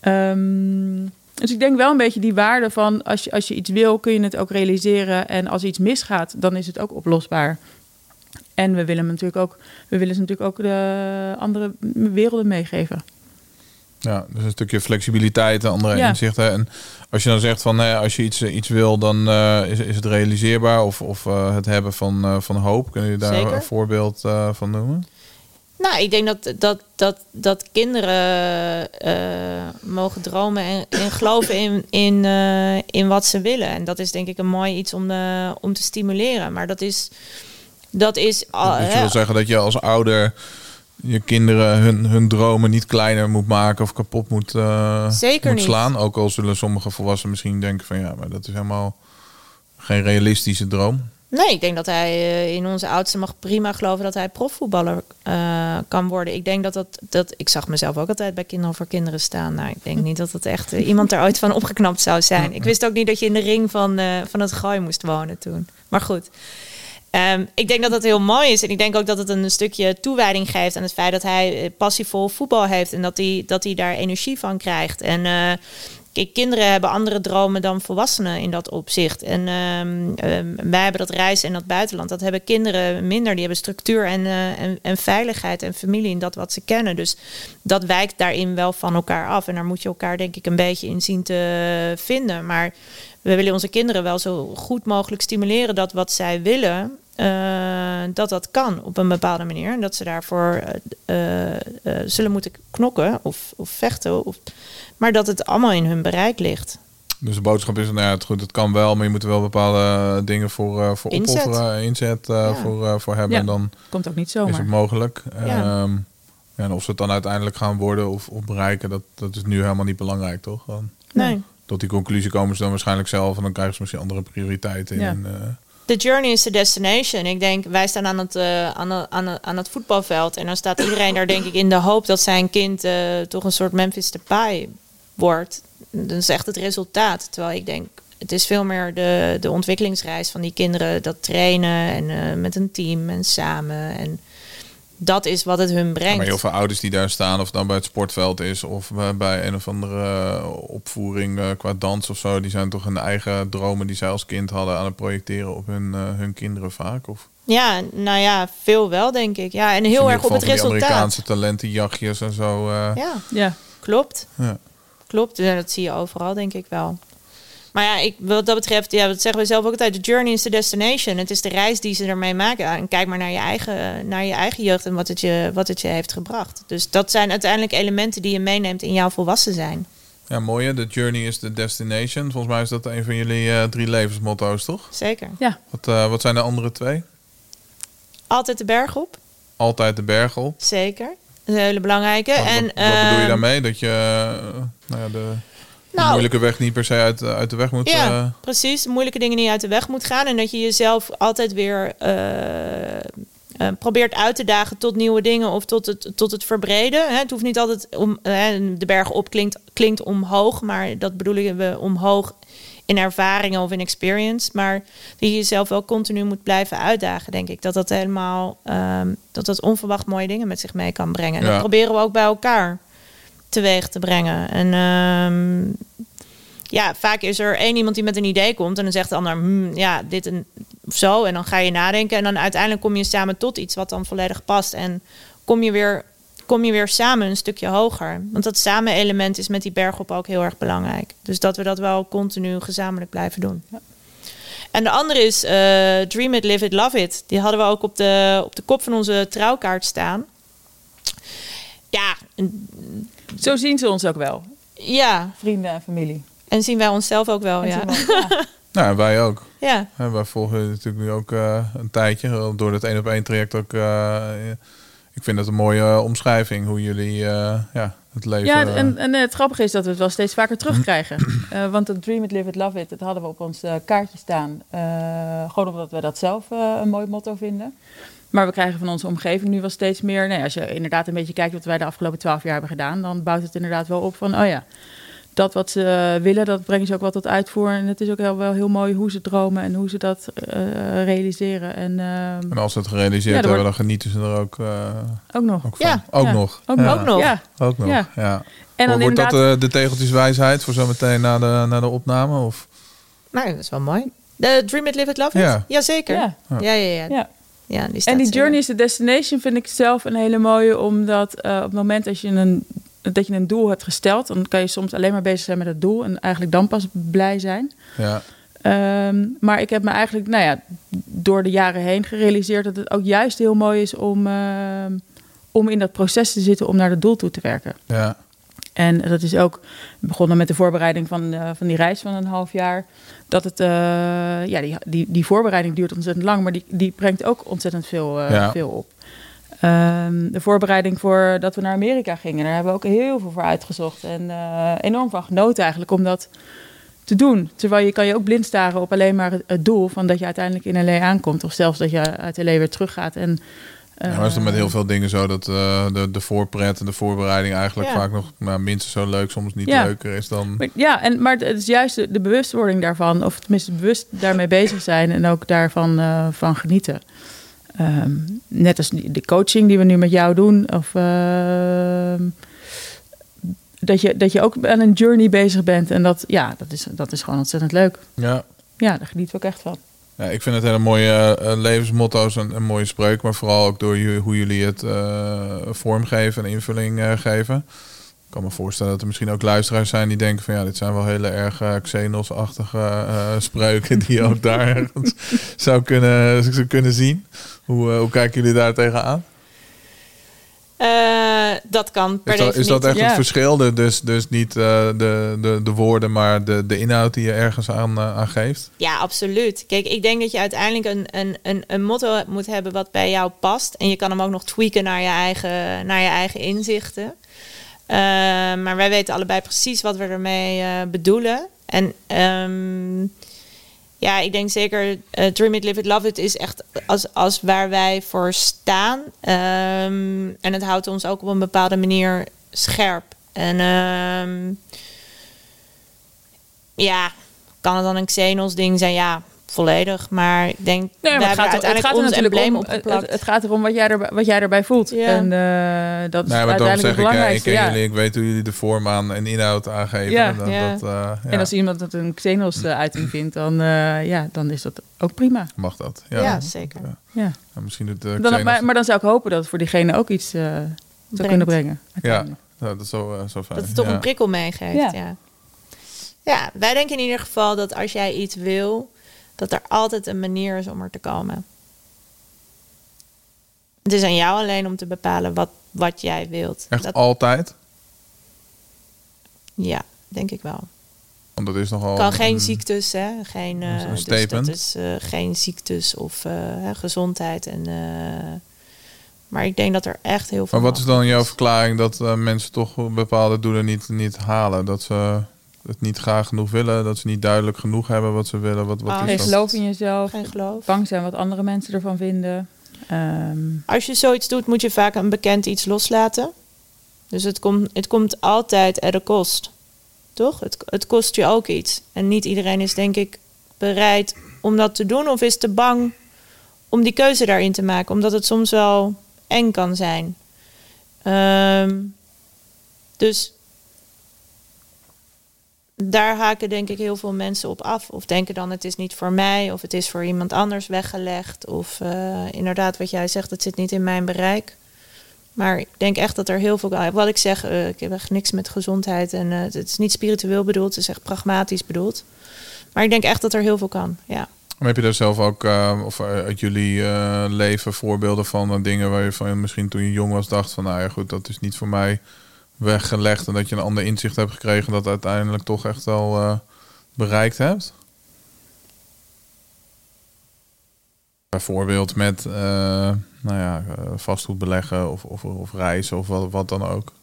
Um, dus ik denk wel een beetje die waarde van... Als je, als je iets wil, kun je het ook realiseren. En als iets misgaat, dan is het ook oplosbaar. En we willen hem natuurlijk ook, we willen ze natuurlijk ook de andere werelden meegeven. Ja, dus een stukje flexibiliteit, andere ja. inzichten. En als je dan zegt van hè, als je iets, iets wil, dan uh, is, is het realiseerbaar of, of uh, het hebben van, uh, van hoop. Kun je daar Zeker. een voorbeeld uh, van noemen? Nou, ik denk dat, dat, dat, dat kinderen uh, mogen dromen en, en geloven in, in, uh, in wat ze willen. En dat is denk ik een mooi iets om, uh, om te stimuleren. Maar dat is... Dat is uh, dus je wil zeggen dat je als ouder je kinderen hun, hun dromen niet kleiner moet maken of kapot moet, uh, Zeker moet niet. slaan. Ook al zullen sommige volwassenen misschien denken van ja, maar dat is helemaal geen realistische droom. Nee, ik denk dat hij uh, in onze oudste mag prima geloven dat hij profvoetballer uh, kan worden. Ik denk dat dat, dat... Ik zag mezelf ook altijd bij Kinderen voor Kinderen staan. Nou, ik denk niet dat het echt uh, iemand er ooit van opgeknapt zou zijn. Ik wist ook niet dat je in de ring van, uh, van het Gooi moest wonen toen. Maar goed. Um, ik denk dat dat heel mooi is. En ik denk ook dat het een stukje toewijding geeft aan het feit dat hij passievol voetbal heeft. En dat hij, dat hij daar energie van krijgt. En uh, kijk, kinderen hebben andere dromen dan volwassenen in dat opzicht. En um, um, wij hebben dat reizen en dat buitenland. Dat hebben kinderen minder. Die hebben structuur en, uh, en, en veiligheid en familie in dat wat ze kennen. Dus dat wijkt daarin wel van elkaar af. En daar moet je elkaar denk ik een beetje in zien te vinden. Maar we willen onze kinderen wel zo goed mogelijk stimuleren dat wat zij willen... Uh, dat dat kan op een bepaalde manier. En dat ze daarvoor uh, uh, uh, zullen moeten knokken of, of vechten. Of, maar dat het allemaal in hun bereik ligt. Dus de boodschap is, nou ja, het, goed, het kan wel, maar je moet er wel bepaalde dingen voor, uh, voor inzet. opofferen, inzet uh, ja. voor, uh, voor hebben. Ja, en dan komt ook niet zomaar. Is het mogelijk. Ja. Um, ja, en of ze het dan uiteindelijk gaan worden of, of bereiken, dat, dat is nu helemaal niet belangrijk, toch? Dan, nee. Tot die conclusie komen ze dan waarschijnlijk zelf en dan krijgen ze misschien andere prioriteiten. Ja. In, uh, The journey is the destination. Ik denk, wij staan aan het, uh, aan, de, aan, de, aan het voetbalveld. En dan staat iedereen daar denk ik in de hoop dat zijn kind uh, toch een soort Memphis Depay wordt. Dat is echt het resultaat. Terwijl ik denk, het is veel meer de, de ontwikkelingsreis van die kinderen. Dat trainen en uh, met een team en samen. En dat is wat het hun brengt. Ja, maar heel veel ouders die daar staan, of dan bij het sportveld is, of bij een of andere opvoering uh, qua dans of zo, die zijn toch hun eigen dromen die zij als kind hadden aan het projecteren op hun, uh, hun kinderen vaak? Of? Ja, nou ja, veel wel denk ik. Ja, en heel erg op het resultaat. Die Amerikaanse talentenjachtjes en zo. Uh, ja. ja, klopt. Ja. Klopt, en dat zie je overal denk ik wel. Maar ja, ik, wat dat betreft, ja, dat zeggen we zelf ook altijd. The journey is the destination. Het is de reis die ze ermee maken. En kijk maar naar je eigen, naar je eigen jeugd en wat het, je, wat het je heeft gebracht. Dus dat zijn uiteindelijk elementen die je meeneemt in jouw volwassen zijn. Ja, mooi hè. The journey is the destination. Volgens mij is dat een van jullie uh, drie levensmotto's, toch? Zeker. Ja. Wat, uh, wat zijn de andere twee? Altijd de berg op. Altijd de berg op. Zeker. Dat is een hele belangrijke. Wat, en, wat, wat bedoel je uh, daarmee? Dat je uh, nou ja, de... De nou, moeilijke weg niet per se uit, uit de weg moet... Ja, uh... precies. Moeilijke dingen niet uit de weg moet gaan. En dat je jezelf altijd weer uh, uh, probeert uit te dagen tot nieuwe dingen of tot het, tot het verbreden. Hè, het hoeft niet altijd om... Uh, de berg op klinkt, klinkt omhoog, maar dat bedoelen we omhoog in ervaringen of in experience. Maar dat je jezelf wel continu moet blijven uitdagen, denk ik. Dat dat helemaal... Um, dat dat onverwacht mooie dingen met zich mee kan brengen. En ja. dat proberen we ook bij elkaar teweeg te brengen. En um, ja, vaak is er één iemand die met een idee komt en dan zegt de ander, hm, ja, dit en of zo. En dan ga je nadenken en dan uiteindelijk kom je samen tot iets wat dan volledig past. En kom je weer, kom je weer samen een stukje hoger. Want dat samen element is met die bergop ook heel erg belangrijk. Dus dat we dat wel continu gezamenlijk blijven doen. Ja. En de andere is uh, Dream It, Live It, Love It. Die hadden we ook op de, op de kop van onze trouwkaart staan. Ja. Zo zien ze ons ook wel. Ja. Vrienden en familie. En zien wij onszelf ook wel, en ja. Wel, ja. Nou, wij ook. Ja. En wij volgen natuurlijk nu ook uh, een tijdje. Door dat één op één traject ook. Uh, ik vind dat een mooie uh, omschrijving. Hoe jullie uh, ja, het leven... Ja, en, en het grappige is dat we het wel steeds vaker terugkrijgen. uh, want het Dream It, Live It, Love It, dat hadden we op ons uh, kaartje staan. Uh, gewoon omdat we dat zelf uh, een mooi motto vinden. Maar we krijgen van onze omgeving nu wel steeds meer... Nee, als je inderdaad een beetje kijkt wat wij de afgelopen twaalf jaar hebben gedaan... dan bouwt het inderdaad wel op van... oh ja, dat wat ze willen, dat brengen ze ook wel tot uitvoer. En het is ook heel, wel heel mooi hoe ze dromen en hoe ze dat uh, realiseren. En, uh, en als ze het gerealiseerd ja, hebben, wordt... dan genieten ze er ook, uh, ook nog. Ook van. Ja. Ook ja. nog. Ook, ja. ook nog. Ja. Ook nog, ja. ja. En dan wordt inderdaad... dat uh, de tegeltjeswijsheid voor zometeen na de, na de opname? Of? Nou, dat is wel mooi. De Dream It, Live It, Love It? Ja. Jazeker. Ja, ja, ja. ja. ja. ja. ja die en die Journey is the Destination vind ik zelf een hele mooie, omdat uh, op het moment dat je, een, dat je een doel hebt gesteld, dan kan je soms alleen maar bezig zijn met het doel en eigenlijk dan pas blij zijn. Ja. Um, maar ik heb me eigenlijk, nou ja, door de jaren heen gerealiseerd dat het ook juist heel mooi is om, uh, om in dat proces te zitten om naar het doel toe te werken. Ja. En dat is ook begonnen met de voorbereiding van, uh, van die reis van een half jaar. Dat het, uh, ja, die, die, die voorbereiding duurt ontzettend lang, maar die, die brengt ook ontzettend veel, uh, ja. veel op. Um, de voorbereiding voor dat we naar Amerika gingen, daar hebben we ook heel veel voor uitgezocht. En uh, enorm van genoten eigenlijk om dat te doen. Terwijl je kan je ook blind staren op alleen maar het, het doel van dat je uiteindelijk in L A aankomt. Of zelfs dat je uit L A weer teruggaat. En Ja, maar is het met heel veel dingen zo dat uh, de, de voorpret en de voorbereiding eigenlijk ja. vaak nog nou, minstens zo leuk, soms niet ja. leuker is dan... Maar, ja, en, maar het is juist de, de bewustwording daarvan, of tenminste bewust daarmee bezig zijn en ook daarvan uh, van genieten. Um, net als de coaching die we nu met jou doen, of uh, dat, je, dat je ook aan een journey bezig bent. En dat, ja, dat is, dat is gewoon ontzettend leuk. Ja. Ja, daar genieten we ook echt van. Ja, ik vind het hele mooie uh, levensmotto's en een mooie spreuk, maar vooral ook door je, hoe jullie het uh, vormgeven en invulling uh, geven. Ik kan me voorstellen dat er misschien ook luisteraars zijn die denken van ja, dit zijn wel hele erg uh, Xenos-achtige uh, spreuken die je ook daar ergens zou kunnen, zou kunnen zien. Hoe, uh, hoe kijken jullie daar tegenaan? Uh, dat kan per is dat, definitie. Is dat echt ja. het verschil? Dus, dus niet uh, de, de, de woorden, maar de, de inhoud die je ergens aan, uh, aan geeft? Ja, absoluut. Kijk, ik denk dat je uiteindelijk een, een, een, een motto moet hebben wat bij jou past. En je kan hem ook nog tweaken naar je eigen, naar je eigen inzichten. Uh, maar wij weten allebei precies wat we ermee uh, bedoelen. En um, ja, ik denk zeker uh, Dream It, Live It, Love It is echt als, als waar wij voor staan. Um, en het houdt ons ook op een bepaalde manier scherp. En um, ja, kan het dan een Xenos ding zijn? Ja, volledig. Maar ik denk, nee, we hebben gaat, uiteindelijk ons embleem om, opgeplakt. Het, het gaat erom wat jij, er, wat jij erbij voelt. Ja. En uh, dat is nee, maar uiteindelijk zeg het belangrijkste. Ik, ik, ja. jullie, ik weet hoe jullie de vorm aan en inhoud aangeven. Ja. En, dan, Ja. dat, uh, ja. En als iemand het een Xenos-uiting vindt, dan, uh, ja, dan is dat ook prima. Mag dat? Ja, Ja, zeker. Ja. Ja. Ja, misschien het, uh, Dan, maar, maar dan zou ik hopen dat het voor diegene ook iets uh, zou Brengt. kunnen brengen. Ja, dat is zo, uh, zo fijn. Dat het toch ja. een prikkel meegeeft. Ja. Ja. ja, wij denken in ieder geval dat als jij iets wil, dat er altijd een manier is om er te komen. Het is aan jou alleen om te bepalen wat, wat jij wilt. Echt dat, altijd? Ja, denk ik wel. Want dat is nogal... kan geen een, ziektes, hè? Geen, uh, een dus statement. dat is uh, geen ziektes of uh, hè, gezondheid. En, uh, maar ik denk dat er echt heel veel... Maar wat is dan mogelijk jouw verklaring dat uh, mensen toch bepaalde doelen niet, niet halen? Dat ze het niet graag genoeg willen, dat ze niet duidelijk genoeg hebben wat ze willen? Wat, wat Ah, is Geen dat? geloof in jezelf. Geen geloof. Bang zijn wat andere mensen ervan vinden. Um, Als je zoiets doet, moet je vaak een bekend iets loslaten. Dus het komt, het komt altijd at a cost. Toch? Het, het kost je ook iets. En niet iedereen is denk ik bereid om dat te doen. Of is te bang om die keuze daarin te maken. Omdat het soms wel eng kan zijn. Um, dus daar haken denk ik heel veel mensen op af. Of denken dan het is niet voor mij. Of het is voor iemand anders weggelegd. Of uh, inderdaad wat jij zegt, het zit niet in mijn bereik. Maar ik denk echt dat er heel veel... Wat ik zeg, uh, ik heb echt niks met gezondheid. En uh, het is niet spiritueel bedoeld. Het is echt pragmatisch bedoeld. Maar ik denk echt dat er heel veel kan, ja. Maar heb je daar zelf ook, uh, of uit jullie uh, leven voorbeelden van uh, dingen waar je van misschien toen je jong was dacht van, nou ja goed, dat is niet voor mij weggelegd. En dat je een ander inzicht hebt gekregen dat uiteindelijk toch echt wel uh, bereikt hebt? Bijvoorbeeld met uh, nou ja, uh, vastgoed beleggen of, of, of reizen of wat, wat dan ook.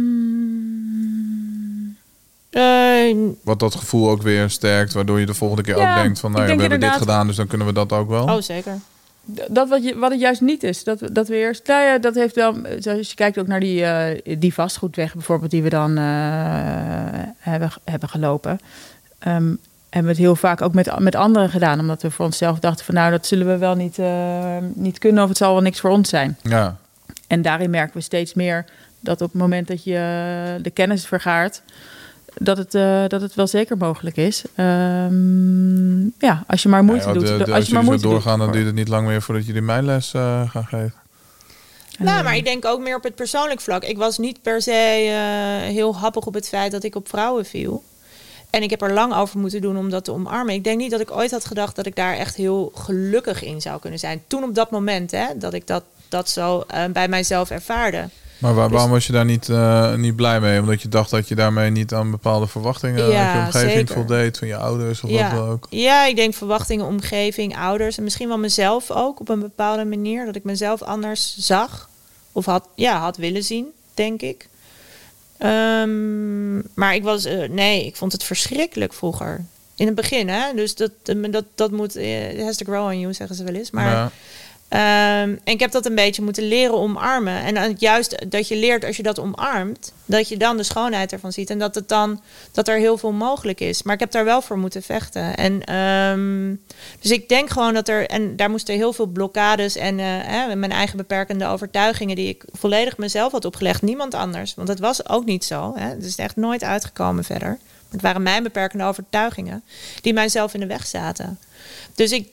mm, Uh, Wat dat gevoel ook weer sterkt, waardoor je de volgende keer Ja, ook denkt van, nou ik ja, we denk hebben dit inderdaad- gedaan, dus dan kunnen we dat ook wel. oh, zeker. dat wat, je, wat het juist niet is. Dat, dat we eerst... Nou ja, dat heeft wel... Zoals je kijkt ook naar die, uh, die vastgoedweg bijvoorbeeld die we dan uh, hebben, hebben gelopen. Um, hebben we het heel vaak ook met, met anderen gedaan. Omdat we voor onszelf dachten van nou, dat zullen we wel niet, uh, niet kunnen. Of het zal wel niks voor ons zijn. Ja. En daarin merken we steeds meer dat op het moment dat je de kennis vergaart, dat het, uh, dat het wel zeker mogelijk is. Um, ja, als je maar moeite ja, de, doet. de, als, als je maar jullie zo moeite doorgaan, doet, dan duurt het niet lang meer voordat je die mijnles uh, gaat geven. Nou, maar ik denk ook meer op het persoonlijk vlak. Ik was niet per se uh, heel happig op het feit dat ik op vrouwen viel. En ik heb er lang over moeten doen om dat te omarmen. Ik denk niet dat ik ooit had gedacht dat ik daar echt heel gelukkig in zou kunnen zijn. Toen op dat moment, hè, dat ik dat, dat zo uh, bij mijzelf ervaarde. Maar waar, dus, waarom was je daar niet, uh, niet blij mee? Omdat je dacht dat je daarmee niet aan bepaalde verwachtingen ja, uit je omgeving zeker. voldeed, van je ouders of ja. wat dan ook? Ja, ik denk verwachtingen, omgeving, ouders en misschien wel mezelf ook op een bepaalde manier. Dat ik mezelf anders zag of had, ja, had willen zien, denk ik. Um, maar ik was, uh, nee, ik vond het verschrikkelijk vroeger. In het begin, hè. Dus dat, dat, dat moet, it has to grow on you, zeggen ze wel eens. Maar, Ja. um, en ik heb dat een beetje moeten leren omarmen. En uh, juist dat je leert als je dat omarmt, dat je dan de schoonheid ervan ziet. En dat het dan, dat er heel veel mogelijk is. Maar ik heb daar wel voor moeten vechten. En um, dus ik denk gewoon dat er, en daar moesten heel veel blokkades en uh, hè, mijn eigen beperkende overtuigingen die ik volledig mezelf had opgelegd. Niemand anders. Want het was ook niet zo. Hè. Het is echt nooit uitgekomen verder. Het waren mijn beperkende overtuigingen die mijzelf in de weg zaten. Dus ik,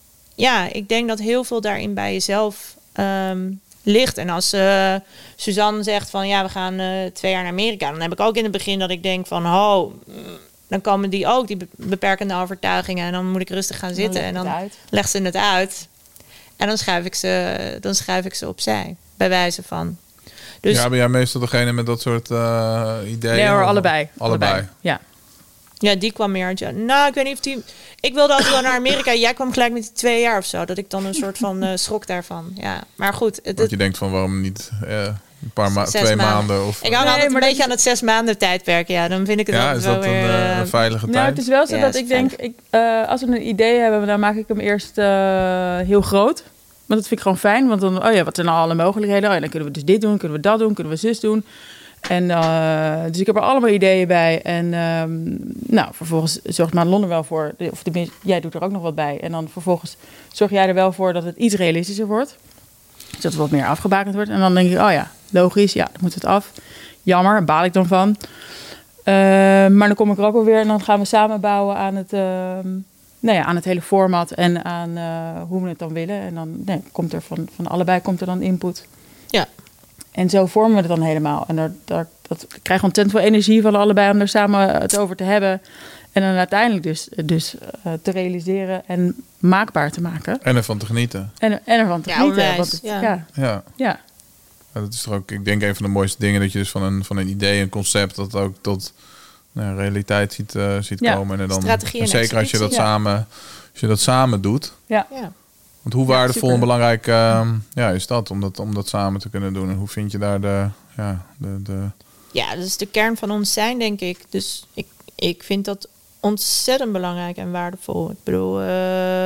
ja, ik denk dat heel veel daarin bij jezelf um, ligt. En als uh, Suzanne zegt van ja, we gaan uh, twee jaar naar Amerika, dan heb ik ook in het begin dat ik denk van oh, dan komen die ook, die beperkende overtuigingen. En dan moet ik rustig gaan zitten en dan, en dan legt ze het uit. En dan schuif ik ze, dan schuif ik ze opzij, bij wijze van. Dus, ja, ben jij meestal degene met dat soort uh, ideeën? Nee hoor, allebei. Allebei. allebei. Ja. Ja, die kwam meer. Ja. Nou, ik weet niet of die. Ik wilde altijd wel naar Amerika. Jij kwam gelijk met die twee jaar of zo. Dat ik dan een soort van uh, schrok daarvan. Ja, maar goed. Het, Want je denkt van waarom niet uh, een paar ma- twee maanden. maanden of. Ik hou nee, altijd een beetje is... aan het zes maanden tijdperk. Ja, dan vind ik het ja, altijd is dat wel weer. een, uh, een veilige tijd? Nou, het is wel zo ja, dat ik denk, ik, uh, als we een idee hebben, dan maak ik hem eerst uh, heel groot. Want dat vind ik gewoon fijn. Want dan, oh ja, wat zijn nou alle mogelijkheden? Oh ja, dan kunnen we dus dit doen, kunnen we dat doen, kunnen we zus doen. En uh, dus ik heb er allemaal ideeën bij. En um, nou, vervolgens zorgt Madelon er wel voor. Of tenminste, jij doet er ook nog wat bij. En dan vervolgens zorg jij er wel voor dat het iets realistischer wordt. Dus dat het wat meer afgebakend wordt. En dan denk ik, oh ja, logisch, ja, dan moet het af. Jammer, baal ik dan van. Uh, maar dan kom ik er ook wel weer en dan gaan we samen bouwen aan het, uh, nou ja, aan het hele format en aan uh, hoe we het dan willen. En dan nee, komt er van, van allebei komt er dan input. Ja. En zo vormen we het dan helemaal. En daar, daar, dat krijgen we ontzettend veel energie van allebei om er samen het over te hebben. En dan uiteindelijk dus, dus uh, te realiseren en maakbaar te maken. En ervan te genieten. En, en ervan te ja, genieten. Onwijs, Want het, ja. Ja. Ja. Ja. Ja, dat is toch ook, ik denk een van de mooiste dingen dat je dus van een, van een idee, een concept, dat ook tot nou, realiteit ziet, uh, ziet Ja. komen. En dan, Strategie en en zeker als je dat executie. samen, als je dat samen doet. Ja. Ja. Want hoe Ja, waardevol super. en belangrijk uh, ja, is dat om, dat om dat samen te kunnen doen? En hoe vind je daar de, ja, de, de... Ja, dat is de kern van ons zijn, denk ik. Dus ik, ik vind dat ontzettend belangrijk en waardevol. Ik bedoel, uh,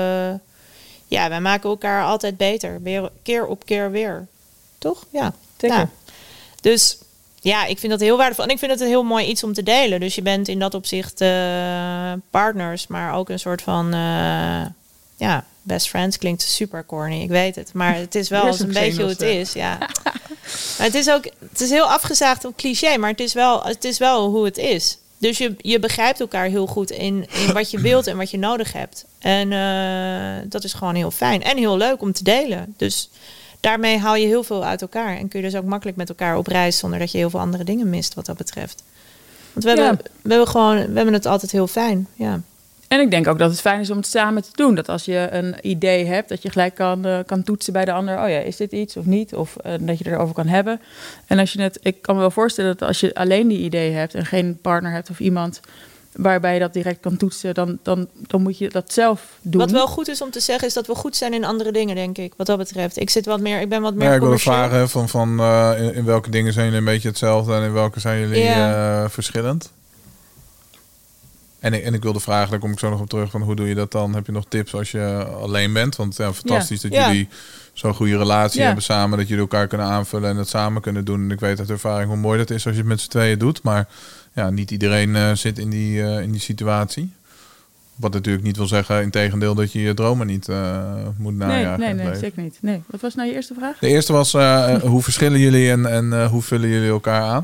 ja, wij maken elkaar altijd beter. Weer, keer op keer weer. Toch? Ja. Zeker. Nou, dus ja, ik vind dat heel waardevol. En ik vind het een heel mooi iets om te delen. Dus je bent in dat opzicht uh, partners, maar ook een soort van... Uh, ja, best friends klinkt super corny, ik weet het. Maar het is wel eens een beetje hoe het is. Ja. Maar het is ook, het is heel afgezaagd op cliché, maar het is wel, het is wel hoe het is. Dus je, je begrijpt elkaar heel goed in, in wat je wilt en wat je nodig hebt. En uh, dat is gewoon heel fijn. En heel leuk om te delen. Dus daarmee haal je heel veel uit elkaar. En kun je dus ook makkelijk met elkaar op reis zonder dat je heel veel andere dingen mist wat dat betreft. Want we, Ja. hebben, we, hebben, gewoon, we hebben het altijd heel fijn, ja. En ik denk ook dat het fijn is om het samen te doen. Dat als je een idee hebt, dat je gelijk kan, uh, kan toetsen bij de ander. Oh ja, is dit iets of niet? Of uh, dat je erover kan hebben. En als je het, ik kan me wel voorstellen dat als je alleen die idee hebt en geen partner hebt of iemand waarbij je dat direct kan toetsen, dan, dan, dan moet je dat zelf doen. Wat wel goed is om te zeggen, is dat we goed zijn in andere dingen, denk ik. Wat dat betreft. Ik zit wat meer, ik ben wat meer Ja, ik wilde commercieel. vragen van, van uh, in, in welke dingen zijn jullie een beetje hetzelfde en in welke zijn jullie Ja. uh, verschillend? En ik, en ik wilde vragen, daar kom ik zo nog op terug, van hoe doe je dat dan? Heb je nog tips als je alleen bent? Want ja, fantastisch Ja. dat Ja. jullie zo'n goede relatie Ja. hebben samen, dat jullie elkaar kunnen aanvullen en het samen kunnen doen. En ik weet uit ervaring hoe mooi dat is als je het met z'n tweeën doet. Maar ja, niet iedereen uh, zit in die, uh, in die situatie. Wat natuurlijk niet wil zeggen, integendeel, dat je je dromen niet uh, moet Nee, najagen. nee, in het nee, leven. zeker niet. Nee. Wat was nou je eerste vraag? De eerste was, uh, hoe verschillen jullie en, en uh, hoe vullen jullie elkaar aan?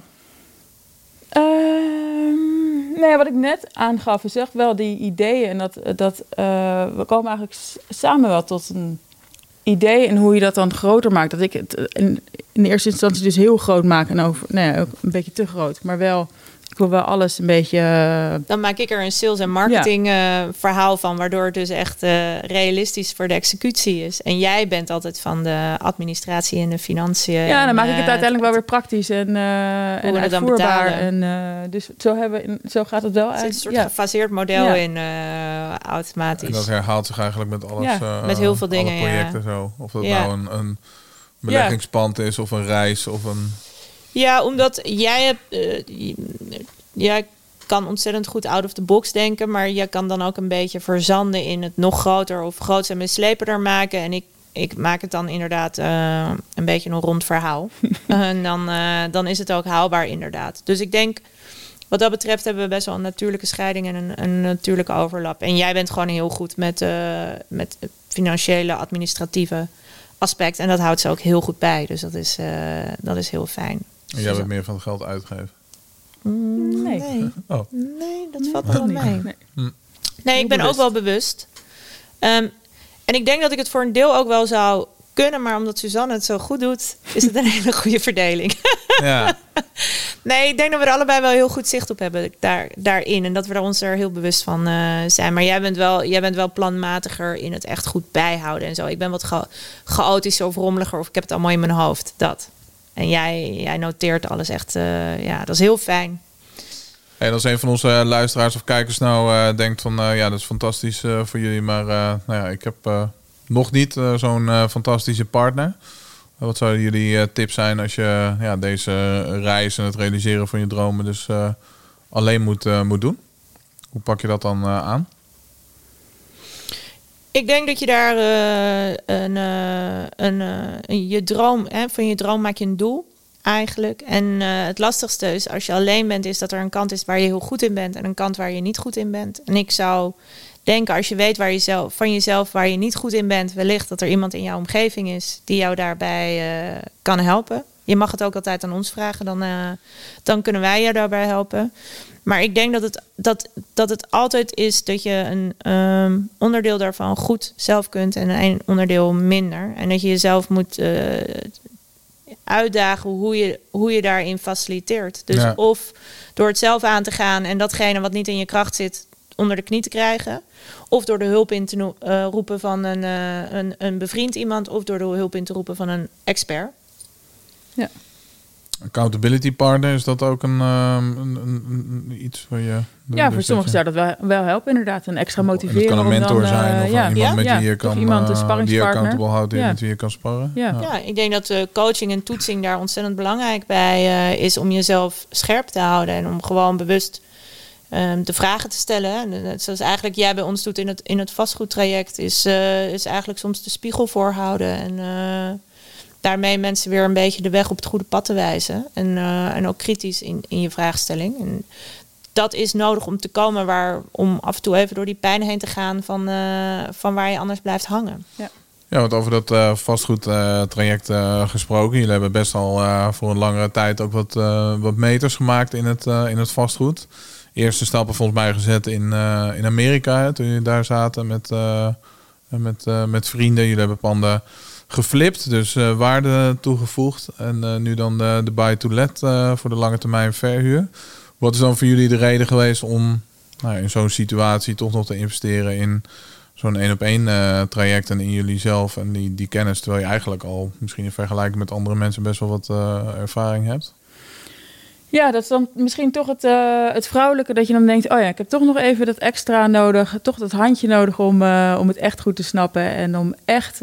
Um, nee, wat ik net aangaf is echt wel die ideeën. En dat, dat uh, we komen eigenlijk s- samen wel tot een idee en hoe je dat dan groter maakt. Dat ik het in, in eerste instantie dus heel groot maak en over, nou ja, ook een beetje te groot. Maar wel, ik wil wel alles een beetje... Uh, Dan maak ik er een sales- en marketing ja. uh, verhaal van, waardoor het dus echt uh, realistisch voor de executie is. En jij bent altijd van de administratie en de financiën. Ja, dan maak ik het uh, uiteindelijk wel weer praktisch en, uh, en uitvoerbaar. En, uh, dus zo, hebben we, zo gaat het wel uit. Het is een soort ja. gefaseerd model ja. in uh, automatisch. En dat herhaalt zich eigenlijk met alles. Ja. Uh, met heel veel dingen, alle projecten ja. zo. Of dat ja. nou een, een beleggingspand is of een reis of een... Ja, omdat jij hebt... Uh, jij kan ontzettend goed out of the box denken, maar je kan dan ook een beetje verzanden in het nog groter of groots en mislepener maken. En ik, ik maak het dan inderdaad uh, een beetje een rond verhaal. En dan, uh, dan is het ook haalbaar inderdaad. Dus ik denk, wat dat betreft hebben we best wel een natuurlijke scheiding en een, een natuurlijke overlap. En jij bent gewoon heel goed met, uh, met het financiële, administratieve aspect. En dat houdt ze ook heel goed bij. Dus dat is, uh, dat is heel fijn. En jij bent meer van het geld uitgeven? Mm, nee. Nee. Oh. nee, dat valt nee. wel mee. Nee, Nee, nee. nee ik ben bewust. ook wel bewust. Um, en ik denk dat ik het voor een deel ook wel zou kunnen, maar omdat Suzanne het zo goed doet, is het een hele goede verdeling. Ja. Nee, ik denk dat we er allebei wel heel goed zicht op hebben daar, daarin. En dat we er ons er heel bewust van uh, zijn. Maar jij bent, wel, jij bent wel planmatiger in het echt goed bijhouden en zo. Ik ben wat cha- chaotischer of rommeliger, of ik heb het allemaal in mijn hoofd. Dat. En jij, jij noteert alles echt. Uh, ja, dat is heel fijn. Hey, als een van onze uh, luisteraars of kijkers nou uh, denkt van... Uh, ja, dat is fantastisch uh, voor jullie. Maar uh, nou ja, ik heb uh, nog niet uh, zo'n uh, fantastische partner. Uh, wat zouden jullie uh, tips zijn als je uh, ja, deze uh, reis en het realiseren van je dromen... dus uh, alleen moet, uh, moet doen? Hoe pak je dat dan uh, aan? Ik denk dat je daar uh, een, uh, een, uh, een je droom, hè, van je droom maak je een doel eigenlijk. En uh, het lastigste is als je alleen bent, is dat er een kant is waar je heel goed in bent en een kant waar je niet goed in bent. En ik zou denken, als je weet waar je zelf, van jezelf waar je niet goed in bent, wellicht dat er iemand in jouw omgeving is die jou daarbij uh, kan helpen. Je mag het ook altijd aan ons vragen, dan, uh, dan kunnen wij jou daarbij helpen. Maar ik denk dat het, dat, dat het altijd is dat je een um, onderdeel daarvan goed zelf kunt en een onderdeel minder. En dat je jezelf moet uh, uitdagen hoe je, hoe je daarin faciliteert. Dus ja. Of door het zelf aan te gaan en datgene wat niet in je kracht zit onder de knie te krijgen. Of door de hulp in te no- uh, roepen van een, uh, een, een bevriend iemand. Of door de hulp in te roepen van een expert. Ja. Accountability partner, is dat ook een, um, een, een, een iets waar je... Ja, voor sommigen zou dat wel, wel helpen inderdaad. Een extra motiveren. En dat kan een mentor dan, zijn of uh, ja. iemand ja? met ja. wie je kan, iemand, een uh, die je accountable houdt, ja. met wie je kan sparren. Ja, ja. ja ik denk dat uh, coaching en toetsing daar ontzettend belangrijk bij uh, is om jezelf scherp te houden en om gewoon bewust um, de vragen te stellen. En zoals eigenlijk jij bij ons doet in het, in het vastgoedtraject, is, uh, is eigenlijk soms de spiegel voorhouden en uh, daarmee mensen weer een beetje de weg op het goede pad te wijzen. En, uh, en ook kritisch in, in je vraagstelling. En dat is nodig om te komen waar, om af en toe even door die pijn heen te gaan van, uh, van waar je anders blijft hangen. Ja. Ja, want over dat uh, vastgoedtraject uh, uh, gesproken. Jullie hebben best al uh, voor een langere tijd ook wat, uh, wat meters gemaakt in het, uh, in het vastgoed. Eerste stappen volgens mij gezet in, uh, in Amerika, hè, toen jullie daar zaten met, uh, met, uh, met vrienden. Jullie hebben panden geflipt, dus uh, waarde toegevoegd. En uh, nu dan de, de buy-to-let uh, voor de lange termijn verhuur. Wat is dan voor jullie de reden geweest om nou, in zo'n situatie toch nog te investeren in zo'n één-op-één uh, traject en in jullie zelf en die, die kennis, terwijl je eigenlijk al misschien in vergelijking met andere mensen best wel wat uh, ervaring hebt? Ja, dat is dan misschien toch het, uh, het vrouwelijke, dat je dan denkt, oh ja, ik heb toch nog even dat extra nodig, toch dat handje nodig om, uh, om het echt goed te snappen en om echt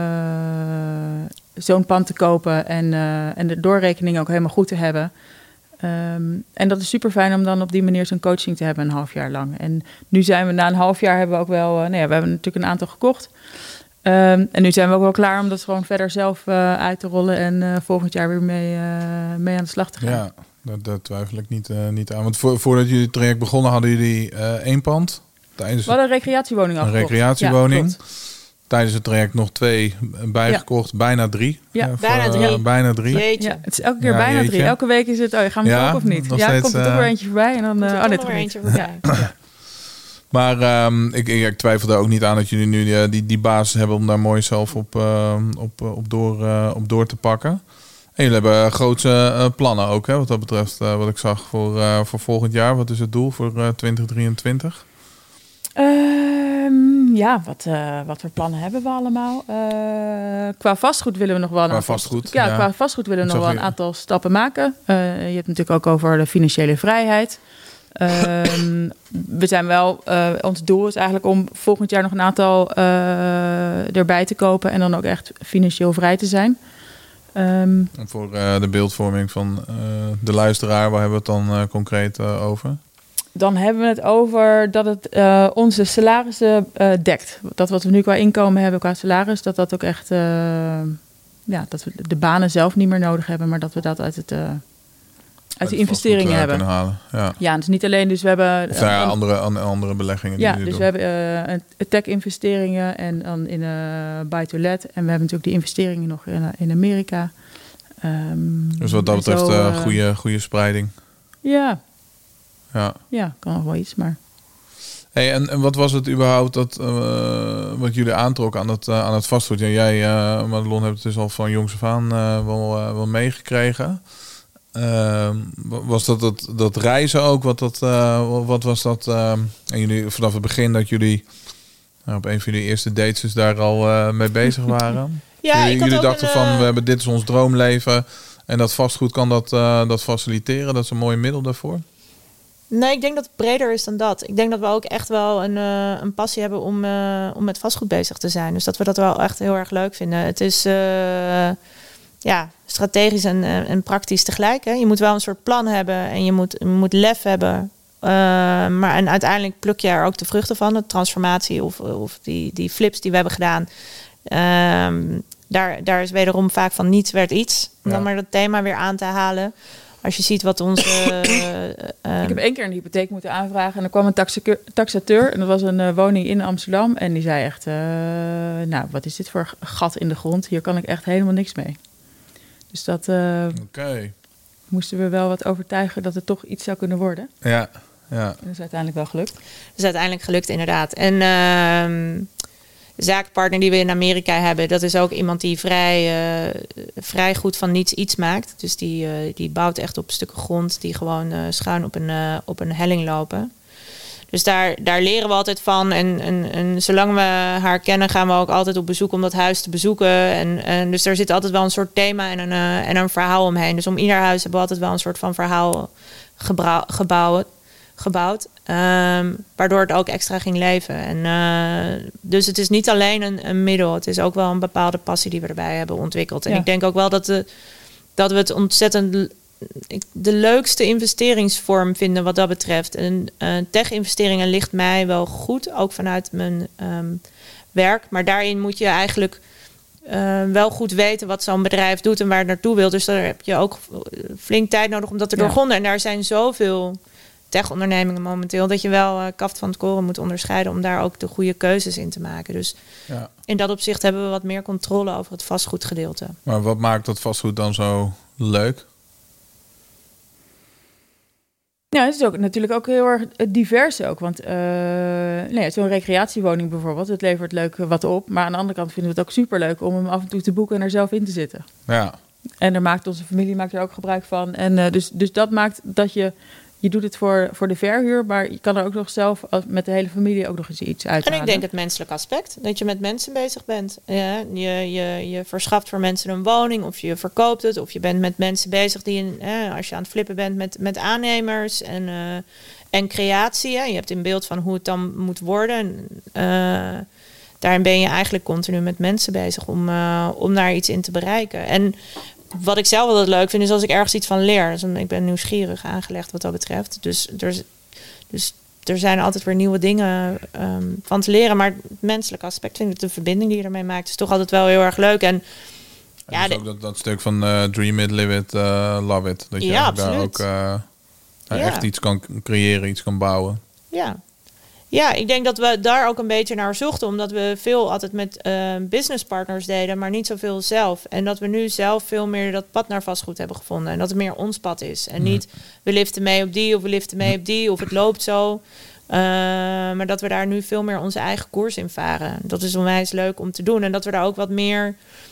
uh, zo'n pand te kopen en, uh, en de doorrekening ook helemaal goed te hebben. Um, en dat is super fijn om dan op die manier zo'n coaching te hebben een half jaar lang. En nu zijn we na een half jaar hebben we ook wel... Uh, nou ja, we hebben natuurlijk een aantal gekocht. Um, en nu zijn we ook wel klaar om dat gewoon verder zelf uh, uit te rollen... en uh, volgend jaar weer mee, uh, mee aan de slag te gaan. Ja, daar, daar twijfel ik niet, uh, niet aan. Want voor, voordat jullie het traject begonnen hadden jullie uh, één pand. Tijdens we hadden een recreatiewoning Een afgekocht. recreatiewoning. Ja, Tijdens het traject nog twee bijgekocht. Ja. Bijna drie. Ja, uh, bijna drie. Uh, bijna drie. Jeetje. Ja, het is elke keer Ja, bijna jeetje. drie. Elke week is het, oh, gaan we Ja, ook of niet? nog Ja, steeds, komt er toch uh, weer eentje voorbij. En dan, Komt uh, er oh, toch dit nog komt eentje niet. voorbij. Ja. Ja. Maar um, ik, ik, ik twijfel er ook niet aan dat jullie nu uh, die, die basis hebben om daar mooi zelf op, uh, op, op, door, uh, op door te pakken. En jullie hebben grootse uh, plannen ook, hè, wat dat betreft. Uh, wat ik zag voor, uh, voor volgend jaar. Wat is het doel voor uh, twintig drieëntwintig? Um, ja, wat, uh, wat voor plannen hebben we allemaal? Uh, qua vastgoed willen we nog wel een Qua aantal, vastgoed, ja, ja. qua vastgoed willen we Ik nog zag wel een hier- aantal stappen maken. Uh, je hebt natuurlijk ook over de financiële vrijheid. Um, we zijn wel, uh, ons doel is eigenlijk om volgend jaar nog een aantal uh, erbij te kopen en dan ook echt financieel vrij te zijn. Um, En voor uh, de beeldvorming van uh, de luisteraar, waar hebben we het dan uh, concreet uh, over? Dan hebben we het over dat het uh, onze salarissen uh, dekt. Dat wat we nu qua inkomen hebben, qua salaris, dat dat ook echt, uh, ja, dat we de banen zelf niet meer nodig hebben, maar dat we dat uit het, uh, uit de investeringen vastgoed, uh, hebben. kunnen halen. Ja. Ja, dus niet alleen, dus we hebben. Of nou ja, uh, andere, an- andere beleggingen die ja, jullie dus doen. we hebben uh, tech-investeringen en dan in uh, buy-to-let. En we hebben natuurlijk die investeringen nog in, uh, in Amerika. Um, Dus wat dat en betreft, zo, uh, uh, goede, goede spreiding. Ja, Ja. ja, kan nog wel iets, maar. Hey, en, en wat was het überhaupt dat, uh, wat jullie aantrok aan het, uh, aan het vastgoed? Ja, jij, uh, Madelon, hebt het dus al van jongs af aan uh, wel, uh, wel meegekregen. Uh, was dat, dat dat reizen ook? Wat, dat, uh, wat was dat? Uh, en jullie vanaf het begin dat jullie nou, op een van jullie eerste dates dus daar al uh, mee bezig waren? Ja, jullie ik had jullie ook dachten een, van, uh, we hebben dit is ons droomleven. En dat vastgoed kan dat, uh, dat faciliteren. Dat is een mooi middel daarvoor. Nee, ik denk dat het breder is dan dat. Ik denk dat we ook echt wel een, uh, een passie hebben om, uh, om met vastgoed bezig te zijn. Dus dat we dat wel echt heel erg leuk vinden. Het is uh, ja, strategisch en, uh, en praktisch tegelijk. Hè. Je moet wel een soort plan hebben en je moet, je moet lef hebben. Uh, maar en uiteindelijk pluk je er ook de vruchten van. De transformatie of, of die, die flips die we hebben gedaan. Um, daar, daar is wederom vaak van niets werd iets. Om Ja. dan maar dat thema weer aan te halen. Als je ziet wat onze... Uh, uh, Ik heb één keer een hypotheek moeten aanvragen en er kwam een taxateur, taxateur en dat was een uh, woning in Amsterdam. En die zei echt, uh, nou, wat is dit voor gat in de grond? Hier kan ik echt helemaal niks mee. Dus dat uh, Oké. Okay. moesten we wel wat overtuigen dat het toch iets zou kunnen worden. Ja, ja. En dat is uiteindelijk wel gelukt. Dat is uiteindelijk gelukt, inderdaad. En uh, de zakenpartner die we in Amerika hebben, dat is ook iemand die vrij, uh, vrij goed van niets iets maakt. Dus die, uh, die bouwt echt op stukken grond die gewoon uh, schuin op een, uh, op een helling lopen. Dus daar, daar leren we altijd van. En, en, en zolang we haar kennen, gaan we ook altijd op bezoek om dat huis te bezoeken. En, en dus er zit altijd wel een soort thema en een, uh, en een verhaal omheen. Dus om ieder huis hebben we altijd wel een soort van verhaal gebra- gebouwd. gebouwd um, waardoor het ook extra ging leven. En, uh, dus het is niet alleen een, een middel. Het is ook wel een bepaalde passie die we erbij hebben ontwikkeld. En Ja. ik denk ook wel dat, de, dat we het ontzettend de leukste investeringsvorm vinden wat dat betreft. En uh, tech-investeringen ligt mij wel goed, ook vanuit mijn um, werk. Maar daarin moet je eigenlijk uh, wel goed weten wat zo'n bedrijf doet en waar het naartoe wil. Dus daar heb je ook flink tijd nodig om dat te Ja. doorgronden. En daar zijn zoveel tech-ondernemingen momenteel dat je wel uh, kaft van het koren moet onderscheiden om daar ook de goede keuzes in te maken. Dus Ja. in dat opzicht hebben we wat meer controle over het vastgoedgedeelte. Maar wat maakt dat vastgoed dan zo leuk? Ja, het is ook natuurlijk ook heel erg divers ook. Want uh, nee, zo'n recreatiewoning bijvoorbeeld, het levert leuk wat op. Maar aan de andere kant vinden we het ook superleuk om hem af en toe te boeken en er zelf in te zitten. Ja. En daar maakt onze familie maakt er ook gebruik van. En uh, dus, dus dat maakt dat je... Je doet het voor, voor de verhuur, maar je kan er ook nog zelf als, met de hele familie ook nog eens iets uit. En ik denk het menselijk aspect, dat je met mensen bezig bent. Ja, je, je, je verschaft voor mensen een woning of je verkoopt het. Of je bent met mensen bezig die, in, eh, als je aan het flippen bent met, met aannemers en, uh, en creatie. Hè. Je hebt een beeld van hoe het dan moet worden. Uh, daarin ben je eigenlijk continu met mensen bezig om, uh, om daar iets in te bereiken. En wat ik zelf altijd leuk vind, is als ik ergens iets van leer. Dus ik ben nieuwsgierig aangelegd wat dat betreft. Dus er, dus er zijn altijd weer nieuwe dingen um, van te leren. Maar het menselijke aspect vind ik, de verbinding die je ermee maakt, is toch altijd wel heel erg leuk. En ja, ja, dus ook dat, dat stuk van uh, dream it, live it, uh, love it. Dat je ja, daar ook uh, ja. echt iets kan creëren, iets kan bouwen. Ja. Ja, ik denk dat we daar ook een beetje naar zochten. Omdat we veel altijd met uh, businesspartners deden, maar niet zoveel zelf. En dat we nu zelf veel meer dat pad naar vastgoed hebben gevonden. En dat het meer ons pad is. En niet, we liften mee op die of we liften mee op die of het loopt zo. Uh, maar dat we daar nu veel meer onze eigen koers in varen. Dat is onwijs leuk om te doen. En dat we daar ook wat meer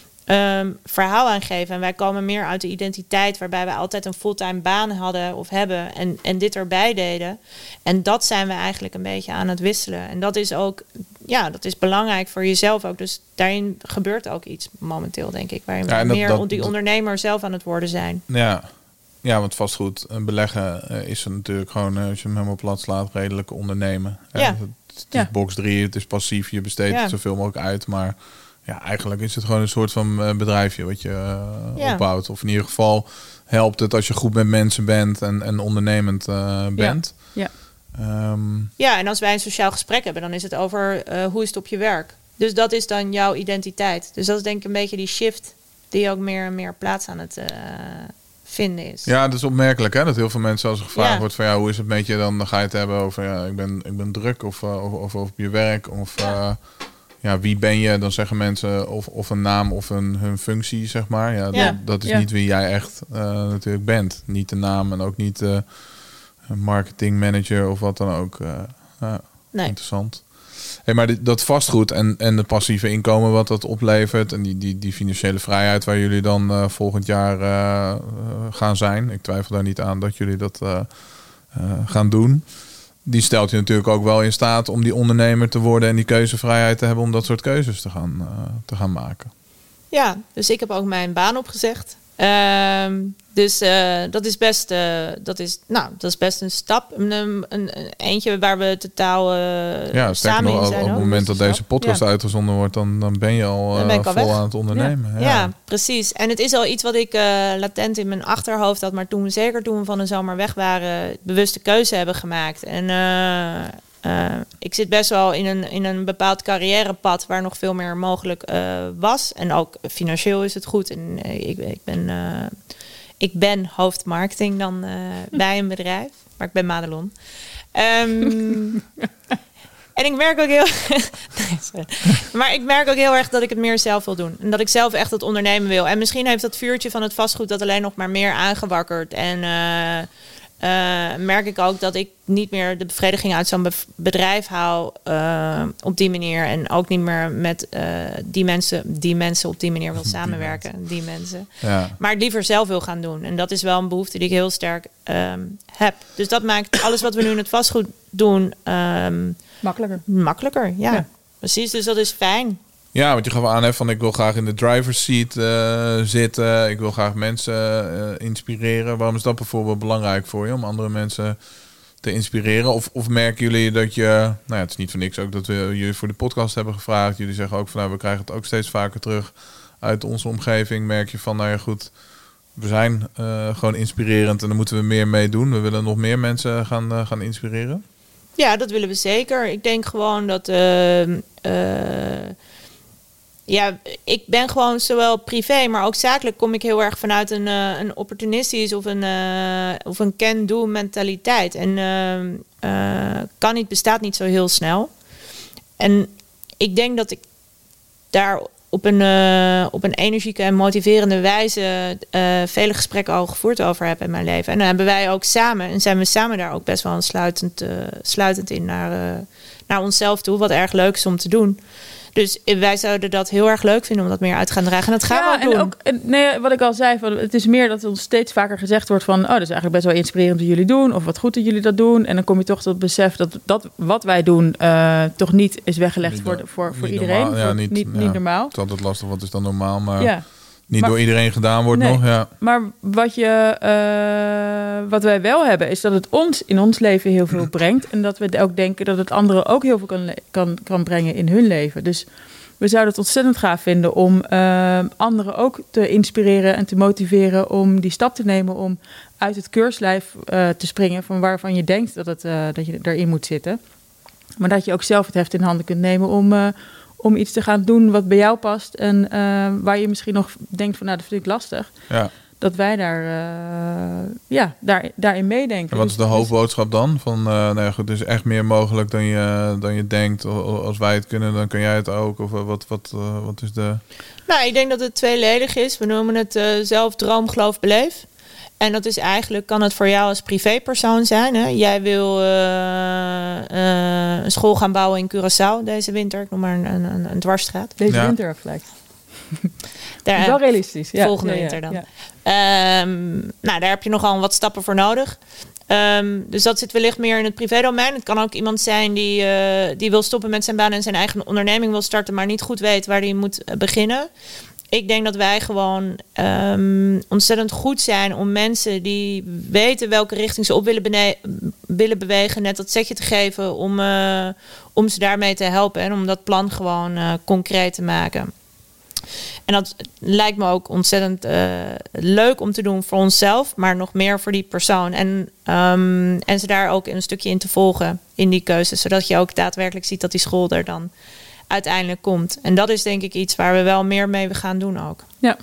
um, verhaal aan geven. En wij komen meer uit de identiteit waarbij we altijd een fulltime baan hadden of hebben. En, en dit erbij deden. En dat zijn we eigenlijk een beetje aan het wisselen. En dat is ook, ja, dat is belangrijk voor jezelf ook. Dus daarin gebeurt ook iets momenteel, denk ik. Waarin Ja, we dat, meer dat, die dat, ondernemer zelf aan het worden zijn. Ja, ja, want vastgoed beleggen uh, is er natuurlijk gewoon, uh, als je hem helemaal plat slaat, redelijk ondernemen. Ja. Ja. Het, het is Ja. box drie, het is passief, je besteedt Ja. het zoveel mogelijk uit. Maar ja, eigenlijk is het gewoon een soort van uh, bedrijfje wat je uh, Ja. opbouwt. Of in ieder geval helpt het als je goed met mensen bent en, en ondernemend uh, bent. Ja. Um, Ja, en als wij een sociaal gesprek hebben, dan is het over uh, hoe is het op je werk. Dus dat is dan jouw identiteit. Dus dat is denk ik een beetje die shift die ook meer en meer plaats aan het uh, vinden is. Ja, dat is opmerkelijk, hè? Dat heel veel mensen als er gevraagd Ja. wordt van ja, hoe is het met je? Dan ga je het hebben over ja, ik ben, ik ben druk of, uh, of, of op je werk of uh, ja, wie ben je? Dan zeggen mensen of, of een naam of een hun functie, zeg maar. Ja, Ja. Dat, dat is Ja. niet wie jij echt uh, natuurlijk bent. Niet de naam en ook niet uh, een marketingmanager of wat dan ook. Uh, ja, Nee. Interessant. Hey, maar dit, dat vastgoed en, en het passieve inkomen wat dat oplevert en die, die, die financiële vrijheid waar jullie dan uh, volgend jaar uh, uh, gaan zijn. Ik twijfel daar niet aan dat jullie dat uh, uh, gaan doen. Die stelt je natuurlijk ook wel in staat om die ondernemer te worden en die keuzevrijheid te hebben om dat soort keuzes te gaan, uh, te gaan maken. Ja, dus ik heb ook mijn baan opgezegd. Um, dus uh, dat is best, uh, dat is, nou, dat is best een stap. Een, een, een eentje waar we totaal uh, Ja, sterker samen nog, in op zijn. het ook. moment dat Dus deze podcast ja. uitgezonden wordt, dan, dan ben je al, uh, Dan ben ik al vol weg. aan het ondernemen. Ja. Ja. Ja, precies. En het is al iets wat ik uh, latent in mijn achterhoofd had. Maar toen we zeker toen we van de zomer weg waren, bewuste keuze hebben gemaakt. En uh, uh, ik zit best wel in een, in een bepaald carrièrepad waar nog veel meer mogelijk uh, was. En ook financieel is het goed. En uh, ik, ik ben... Uh, Ik ben hoofdmarketing dan uh, bij een bedrijf, maar ik ben Madelon. Um, en ik merk ook heel, nee, sorry. maar ik merk ook heel erg dat ik het meer zelf wil doen en dat ik zelf echt het ondernemen wil. En misschien heeft dat vuurtje van het vastgoed dat alleen nog maar meer aangewakkerd. En uh, uh, merk ik ook dat ik niet meer de bevrediging uit zo'n be- bedrijf haal uh, op die manier en ook niet meer met uh, die mensen, die mensen op die manier wil samenwerken. Die, die mensen. Ja. Maar het liever zelf wil gaan doen. En dat is wel een behoefte die ik heel sterk um, heb. Dus dat maakt alles wat we nu in het vastgoed doen um, Makkelijker. makkelijker. Ja. Ja. Precies, dus dat is fijn. Ja, want je gaf aan hè, van ik wil graag in de driver's seat uh, zitten. Ik wil graag mensen uh, inspireren. Waarom is dat bijvoorbeeld belangrijk voor je? Om andere mensen te inspireren? Of, of merken jullie dat je... Nou ja, het is niet voor niks ook dat we jullie voor de podcast hebben gevraagd. Jullie zeggen ook van nou, we krijgen het ook steeds vaker terug uit onze omgeving. Merk je van nou ja goed, we zijn uh, gewoon inspirerend en daar moeten we meer mee doen. We willen nog meer mensen gaan, uh, gaan inspireren. Ja, dat willen we zeker. Ik denk gewoon dat... Uh, uh, ja, ik ben gewoon zowel privé, maar ook zakelijk kom ik heel erg vanuit een, uh, een opportunistisch of een, uh, of een can-do mentaliteit. En uh, uh, kan niet, bestaat niet zo heel snel. En ik denk dat ik daar op een, uh, op een energieke en motiverende wijze uh, vele gesprekken al gevoerd over heb in mijn leven. En dan hebben wij ook samen, en zijn we samen daar ook best wel een sluitend, uh, sluitend in naar, uh, naar onszelf toe, wat erg leuk is om te doen. Dus wij zouden dat heel erg leuk vinden om dat meer uit te gaan dragen. En dat gaan ja, we ook en doen. ook, en, nee, wat ik al zei, van, het is meer dat ons steeds vaker gezegd wordt van... oh, dat is eigenlijk best wel inspirerend wat jullie doen... of wat goed dat jullie dat doen. En dan kom je toch tot het besef dat, dat wat wij doen... Uh, toch niet is weggelegd Niet voor, no- voor, voor niet iedereen. normaal. Ja, Voor, niet- niet, ja. niet normaal. Het is altijd lastig, wat is dan normaal? Maar Ja. niet Maar- door iedereen gedaan wordt Nee. nog. Ja. Maar wat, je, uh, wat wij wel hebben, is dat het ons in ons leven heel veel brengt. En dat we ook denken dat het anderen ook heel veel kan, le- kan, kan brengen in hun leven. Dus we zouden het ontzettend gaaf vinden om uh, anderen ook te inspireren en te motiveren om die stap te nemen om uit het keurslijf uh, te springen van waarvan je denkt dat, het, uh, dat je erin moet zitten. Maar dat je ook zelf het heft in handen kunt nemen om, uh, om iets te gaan doen wat bij jou past en uh, waar je misschien nog denkt van nou, dat vind ik lastig. Ja. Dat wij daar, uh, ja, daar, daarin meedenken. En wat is de dus, hoofdboodschap dan? Van, uh, nou ja, goed, het is echt meer mogelijk dan je, dan je denkt. Als wij het kunnen, dan kun jij het ook. Of wat, wat, uh, wat is de... Nou, ik denk dat het tweeledig is. We noemen het uh, zelf droom, geloof, beleef. En dat is eigenlijk, kan het voor jou als privépersoon zijn. Hè? Jij wil uh, uh, een school gaan bouwen in Curaçao deze winter. Ik noem maar een, een, een dwarsstraat. Deze Ja. winter gelijk. Daar, wel realistisch. Ja. Volgende ja, ja, winter dan. Ja. Um, nou, daar heb je nogal wat stappen voor nodig. Um, dus dat zit wellicht meer in het privédomein. Het kan ook iemand zijn die, uh, die wil stoppen met zijn baan en zijn eigen onderneming wil starten, maar niet goed weet waar hij moet beginnen. Ik denk dat wij gewoon um, ontzettend goed zijn om mensen die weten welke richting ze op willen, bene- willen bewegen, net dat zetje te geven om, uh, om ze daarmee te helpen en om dat plan gewoon uh, concreet te maken. En dat lijkt me ook ontzettend uh, leuk om te doen voor onszelf, maar nog meer voor die persoon. En, um, en ze daar ook een stukje in te volgen in die keuzes, zodat je ook daadwerkelijk ziet dat die school er dan uiteindelijk komt. En dat is denk ik iets waar we wel meer mee gaan doen ook. Ja,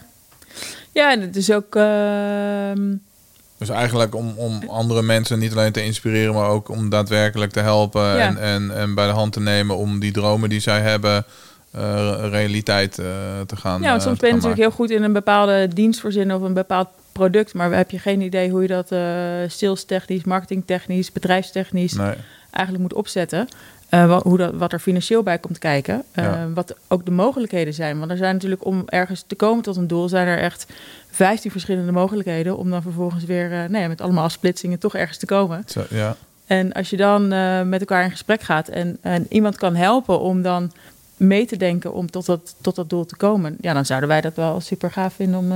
ja en het is ook... Uh... Dus eigenlijk om, om andere mensen niet alleen te inspireren, maar ook om daadwerkelijk te helpen Ja. en, en, en bij de hand te nemen om die dromen die zij hebben uh, realiteit uh, te gaan. Ja, want soms uh, ben je gaan natuurlijk heel goed in een bepaalde dienst verzinnen of een bepaald product, maar heb je geen idee hoe je dat uh, salestechnisch, marketingtechnisch, bedrijfstechnisch Nee. eigenlijk moet opzetten. Uh, wat, hoe dat, wat er financieel bij komt kijken. Uh, Ja. Wat ook de mogelijkheden zijn. Want er zijn natuurlijk om ergens te komen tot een doel, zijn er echt vijftien verschillende mogelijkheden om dan vervolgens weer uh, nee, met allemaal afsplitsingen toch ergens te komen. Zo, ja. En als je dan uh, met elkaar in gesprek gaat en, en iemand kan helpen om dan mee te denken om tot dat, tot dat doel te komen, ja, dan zouden wij dat wel super gaaf vinden om, uh,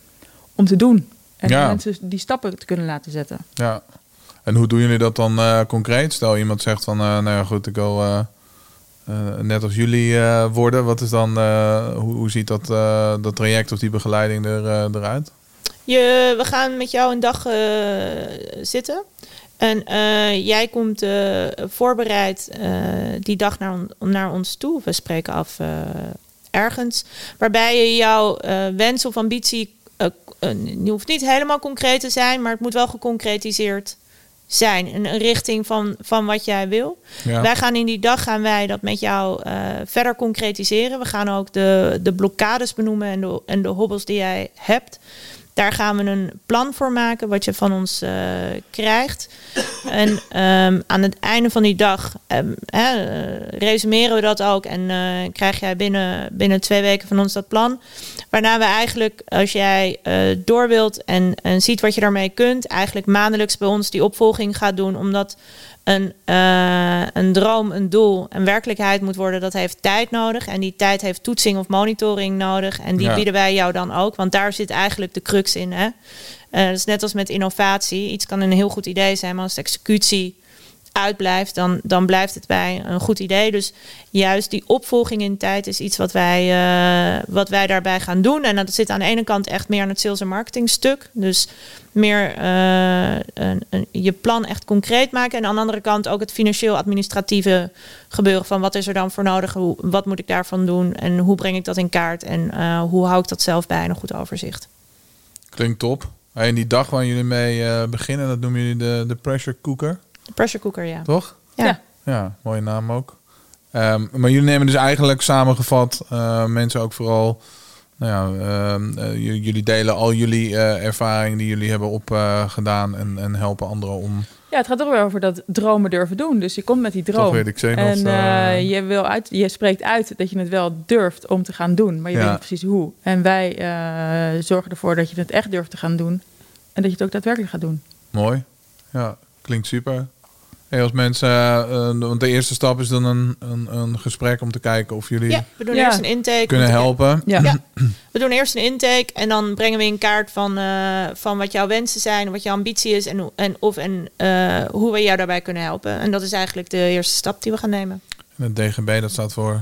om te doen. En Ja. mensen die stappen te kunnen laten zetten. Ja. En hoe doen jullie dat dan uh, concreet? Stel iemand zegt van, uh, nou ja goed, ik wil uh, uh, net als jullie uh, worden. Wat is dan, uh, hoe, hoe ziet dat, uh, dat traject of die begeleiding er, uh, eruit? Je, we gaan met jou een dag uh, zitten. En uh, jij komt uh, voorbereid uh, die dag naar, on- naar ons toe. We spreken af uh, ergens. Waarbij je jouw uh, wens of ambitie... Uh, uh, die hoeft niet helemaal concreet te zijn, maar het moet wel geconcretiseerd zijn. Een, een richting van, van wat jij wil. Ja. Wij gaan in die dag gaan wij dat met jou uh, verder concretiseren. We gaan ook de, de blokkades benoemen en de, en de hobbels die jij hebt. Daar gaan we een plan voor maken wat je van ons uh, krijgt. En um, aan het einde van die dag um, hè, uh, resumeren we dat ook. En uh, krijg jij binnen, binnen twee weken van ons dat plan. Waarna we eigenlijk, als jij uh, door wilt en, en ziet wat je daarmee kunt, eigenlijk maandelijks bij ons die opvolging gaat doen. Omdat een, uh, een droom, een doel, een werkelijkheid moet worden, dat heeft tijd nodig. En die tijd heeft toetsing of monitoring nodig. En die Ja. bieden wij jou dan ook. Want daar zit eigenlijk de crux in. Hè? Uh, dat is net als met innovatie. Iets kan een heel goed idee zijn, maar als de executie uitblijft, dan, dan blijft het bij een goed idee. Dus juist die opvolging in tijd is iets wat wij, uh, wat wij daarbij gaan doen. En dat zit aan de ene kant echt meer aan het sales en marketing stuk. Dus meer uh, een, een, je plan echt concreet maken. En aan de andere kant ook het financieel-administratieve gebeuren van wat is er dan voor nodig? Hoe, wat moet ik daarvan doen? En hoe breng ik dat in kaart? En uh, hoe hou ik dat zelf bij een goed overzicht? Klinkt top. En die dag waar jullie mee uh, beginnen, dat noemen jullie de, de pressure cooker, De pressure cooker, ja. toch? Ja. Ja. Ja, mooie naam ook. Um, maar jullie nemen dus eigenlijk samengevat uh, mensen ook vooral... Nou ja, uh, uh, j- jullie delen al jullie uh, ervaring die jullie hebben opgedaan uh, en, en helpen anderen om... Ja, het gaat toch weer over dat dromen durven doen. Dus je komt met die droom. Toch weet ik zeker En nog, uh, uh, je, wil uit, je spreekt uit dat je het wel durft om te gaan doen. Maar je Ja. weet niet precies hoe. En wij uh, zorgen ervoor dat je het echt durft te gaan doen. En dat je het ook daadwerkelijk gaat doen. Mooi. Ja, klinkt super. Hey, als mensen, uh, want de eerste stap is dan een, een, een gesprek om te kijken of jullie Ja, we doen Ja. eerst een intake. kunnen om te helpen. Ja. Ja. We doen eerst een intake en dan brengen we in kaart van, uh, van wat jouw wensen zijn, wat jouw ambitie is en, hoe- en, of, en uh, hoe we jou daarbij kunnen helpen. En dat is eigenlijk de eerste stap die we gaan nemen. En het D G B, dat staat voor...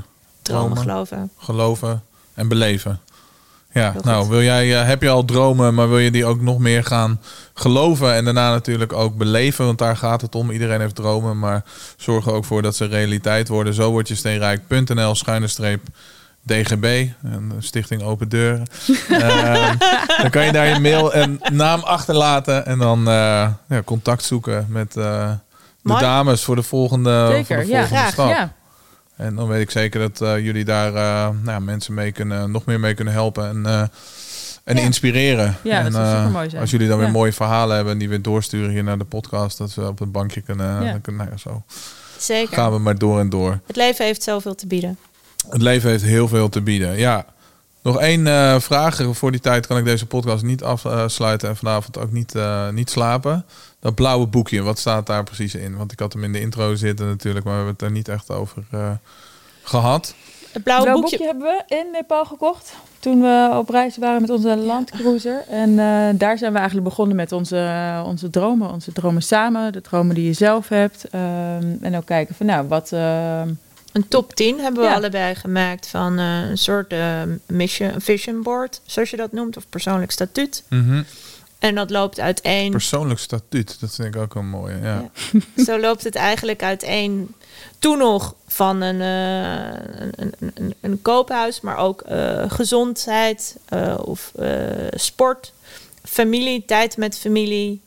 Dromen, geloven. Geloven en beleven. Ja, Heel nou, goed. wil jij, uh, heb je al dromen, maar wil je die ook nog meer gaan geloven en daarna natuurlijk ook beleven, want daar gaat het om. Iedereen heeft dromen, maar zorg er ook voor dat ze realiteit worden. Zo word je steenrijk.nl schuine streep D G B, een stichting Open Deuren. uh, dan kan je daar je mail en naam achterlaten en dan uh, ja, contact zoeken met uh, de Mooi. dames voor de volgende, Zeker, voor de ja, volgende graag, stap. Ja. En dan weet ik zeker dat uh, jullie daar uh, nou, mensen mee kunnen, nog meer mee kunnen helpen en, uh, en Ja. inspireren. Ja, en, dat zou uh, supermooi zijn. als jullie dan weer Ja. mooie verhalen hebben en die weer doorsturen hier naar de podcast, dat we op een bankje kunnen. Ja. Dan kunnen nou ja, zo Zeker. gaan we maar door en door. Het leven heeft zoveel te bieden. Het leven heeft heel veel te bieden. Ja. Nog één uh, vraag. Voor die tijd kan ik deze podcast niet afsluiten en vanavond ook niet, uh, niet slapen. Dat blauwe boekje, wat staat daar precies in? Want ik had hem in de intro zitten natuurlijk, maar we hebben het er niet echt over uh, gehad. Het blauwe Blauw boekje. boekje hebben we in Nepal gekocht. Toen we op reis waren met onze landcruiser. En uh, daar zijn we eigenlijk begonnen met onze, onze dromen. Onze dromen samen. De dromen die je zelf hebt. Um, en ook kijken van nou, wat... Uh, Een top tien hebben we Ja. allebei gemaakt van uh, een soort uh, mission, vision board, zoals je dat noemt, of persoonlijk statuut. Mm-hmm. En dat loopt uiteen. Persoonlijk statuut, dat vind ik ook een mooie. Ja. Ja. Zo loopt het eigenlijk uiteen. Toen nog van een, uh, een, een, een, een koophuis, maar ook uh, gezondheid uh, of uh, sport, familie, tijd met familie.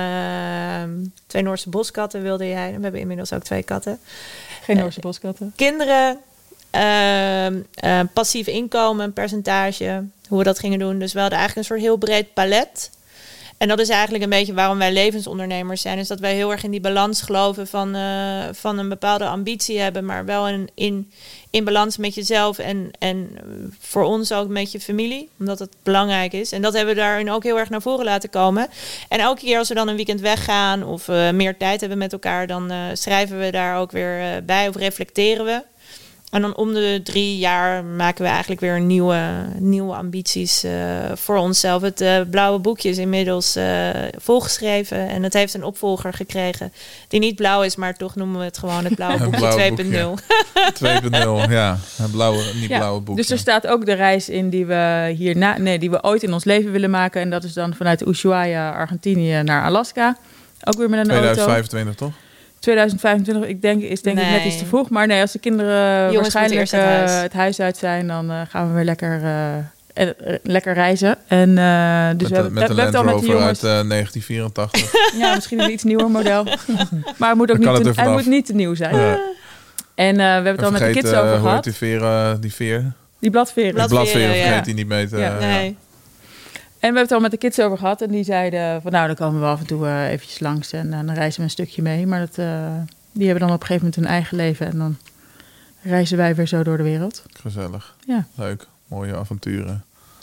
Uh, twee Noorse boskatten wilde jij. We hebben inmiddels ook twee katten. geen Noorse boskatten. Kinderen, uh, uh, passief inkomen, percentage, hoe we dat gingen doen. Dus we hadden eigenlijk een soort heel breed palet. En dat is eigenlijk een beetje waarom wij levensondernemers zijn. Is dat wij heel erg in die balans geloven van, uh, van een bepaalde ambitie hebben, maar wel in, in, in balans met jezelf en, en voor ons ook met je familie. Omdat het belangrijk is. En dat hebben we daarin ook heel erg naar voren laten komen. En elke keer als we dan een weekend weggaan of uh, meer tijd hebben met elkaar, dan uh, schrijven we daar ook weer uh, bij of reflecteren we. En dan om de drie jaar maken we eigenlijk weer nieuwe, nieuwe ambities uh, voor onszelf. Het uh, blauwe boekje is inmiddels uh, volgeschreven. En het heeft een opvolger gekregen die niet blauw is, maar toch noemen we het gewoon het blauwe boekje blauwe twee punt nul. twee punt nul, ja. Het blauwe, niet Ja, blauwe boekje. dus er staat ook de reis in die we hierna, nee, die we ooit in ons leven willen maken. En dat is dan vanuit Ushuaia, Argentinië naar Alaska. Ook weer met een tweeduizend auto. vijfentwintig, toch? tweeduizend vijfentwintig, ik denk, is denk ik Nee. net iets te vroeg. Maar nee, als de kinderen Jongens waarschijnlijk moeten eerst het uh, huis. het huis uit zijn, dan uh, gaan we weer lekker, uh, uh, lekker reizen. En, uh, dus Met, we de, hebben met de we Land hebben het al met de Rover jongens. uit uh, negentien vierentachtig. Ja, misschien een iets nieuwer model. Maar het moet ook Dan kan niet, het te, er hij vanaf. moet niet te nieuw zijn. Ja. En uh, we hebben het al met de Vergeet, kids uh, over hoe heet gehad. die veer, uh, die veer? Die bladveren. Blad- De bladveer, Bladveren, vergeet ja. die niet mee te... Ja. uh, Nee. En we hebben het al met de kids over gehad. En die zeiden van nou, dan komen we af en toe uh, eventjes langs. En uh, dan reizen we een stukje mee. Maar dat, uh, die hebben dan op een gegeven moment hun eigen leven. En dan reizen wij weer zo door de wereld. Gezellig. Ja. Leuk. Mooie avonturen.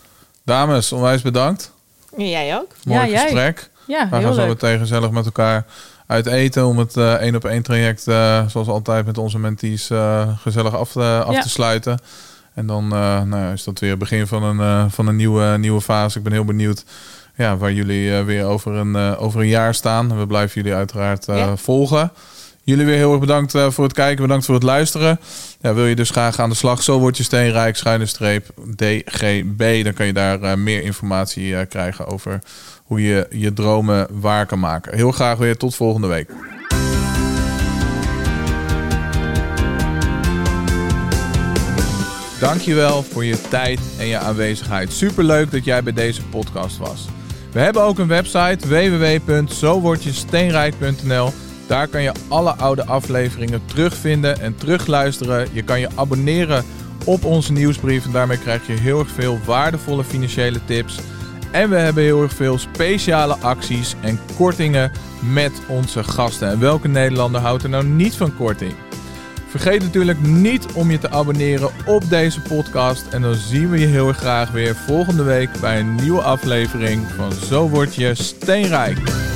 Dames, onwijs bedankt. En jij ook? Mooi Ja, jij. gesprek. Ja, We heel gaan zo leuk. meteen gezellig met elkaar uit eten om het uh, één op één traject, uh, zoals altijd met onze mentees, uh, gezellig af, uh, af Ja. te sluiten. En dan uh, nou ja, is dat weer het begin van een, uh, van een nieuwe, nieuwe fase. Ik ben heel benieuwd ja, waar jullie uh, weer over een, uh, over een jaar staan. We blijven jullie uiteraard uh, Ja. volgen. Jullie weer heel erg bedankt uh, voor het kijken. Bedankt voor het luisteren. Ja, wil je dus graag aan de slag? Zo word je steenrijk, schuine streep D G B. Dan kan je daar uh, meer informatie uh, krijgen over hoe je je dromen waar kan maken. Heel graag weer tot volgende week. Dankjewel voor je tijd en je aanwezigheid. Superleuk dat jij bij deze podcast was. We hebben ook een website w w w punt zo word je steenrijk punt n l. Daar kan je alle oude afleveringen terugvinden en terugluisteren. Je kan je abonneren op onze nieuwsbrief en daarmee krijg je heel erg veel waardevolle financiële tips. En we hebben heel erg veel speciale acties en kortingen met onze gasten. En welke Nederlander houdt er nou niet van korting? Vergeet natuurlijk niet om je te abonneren op deze podcast. En dan zien we je heel erg graag weer volgende week bij een nieuwe aflevering van Zo Word Je Steenrijk.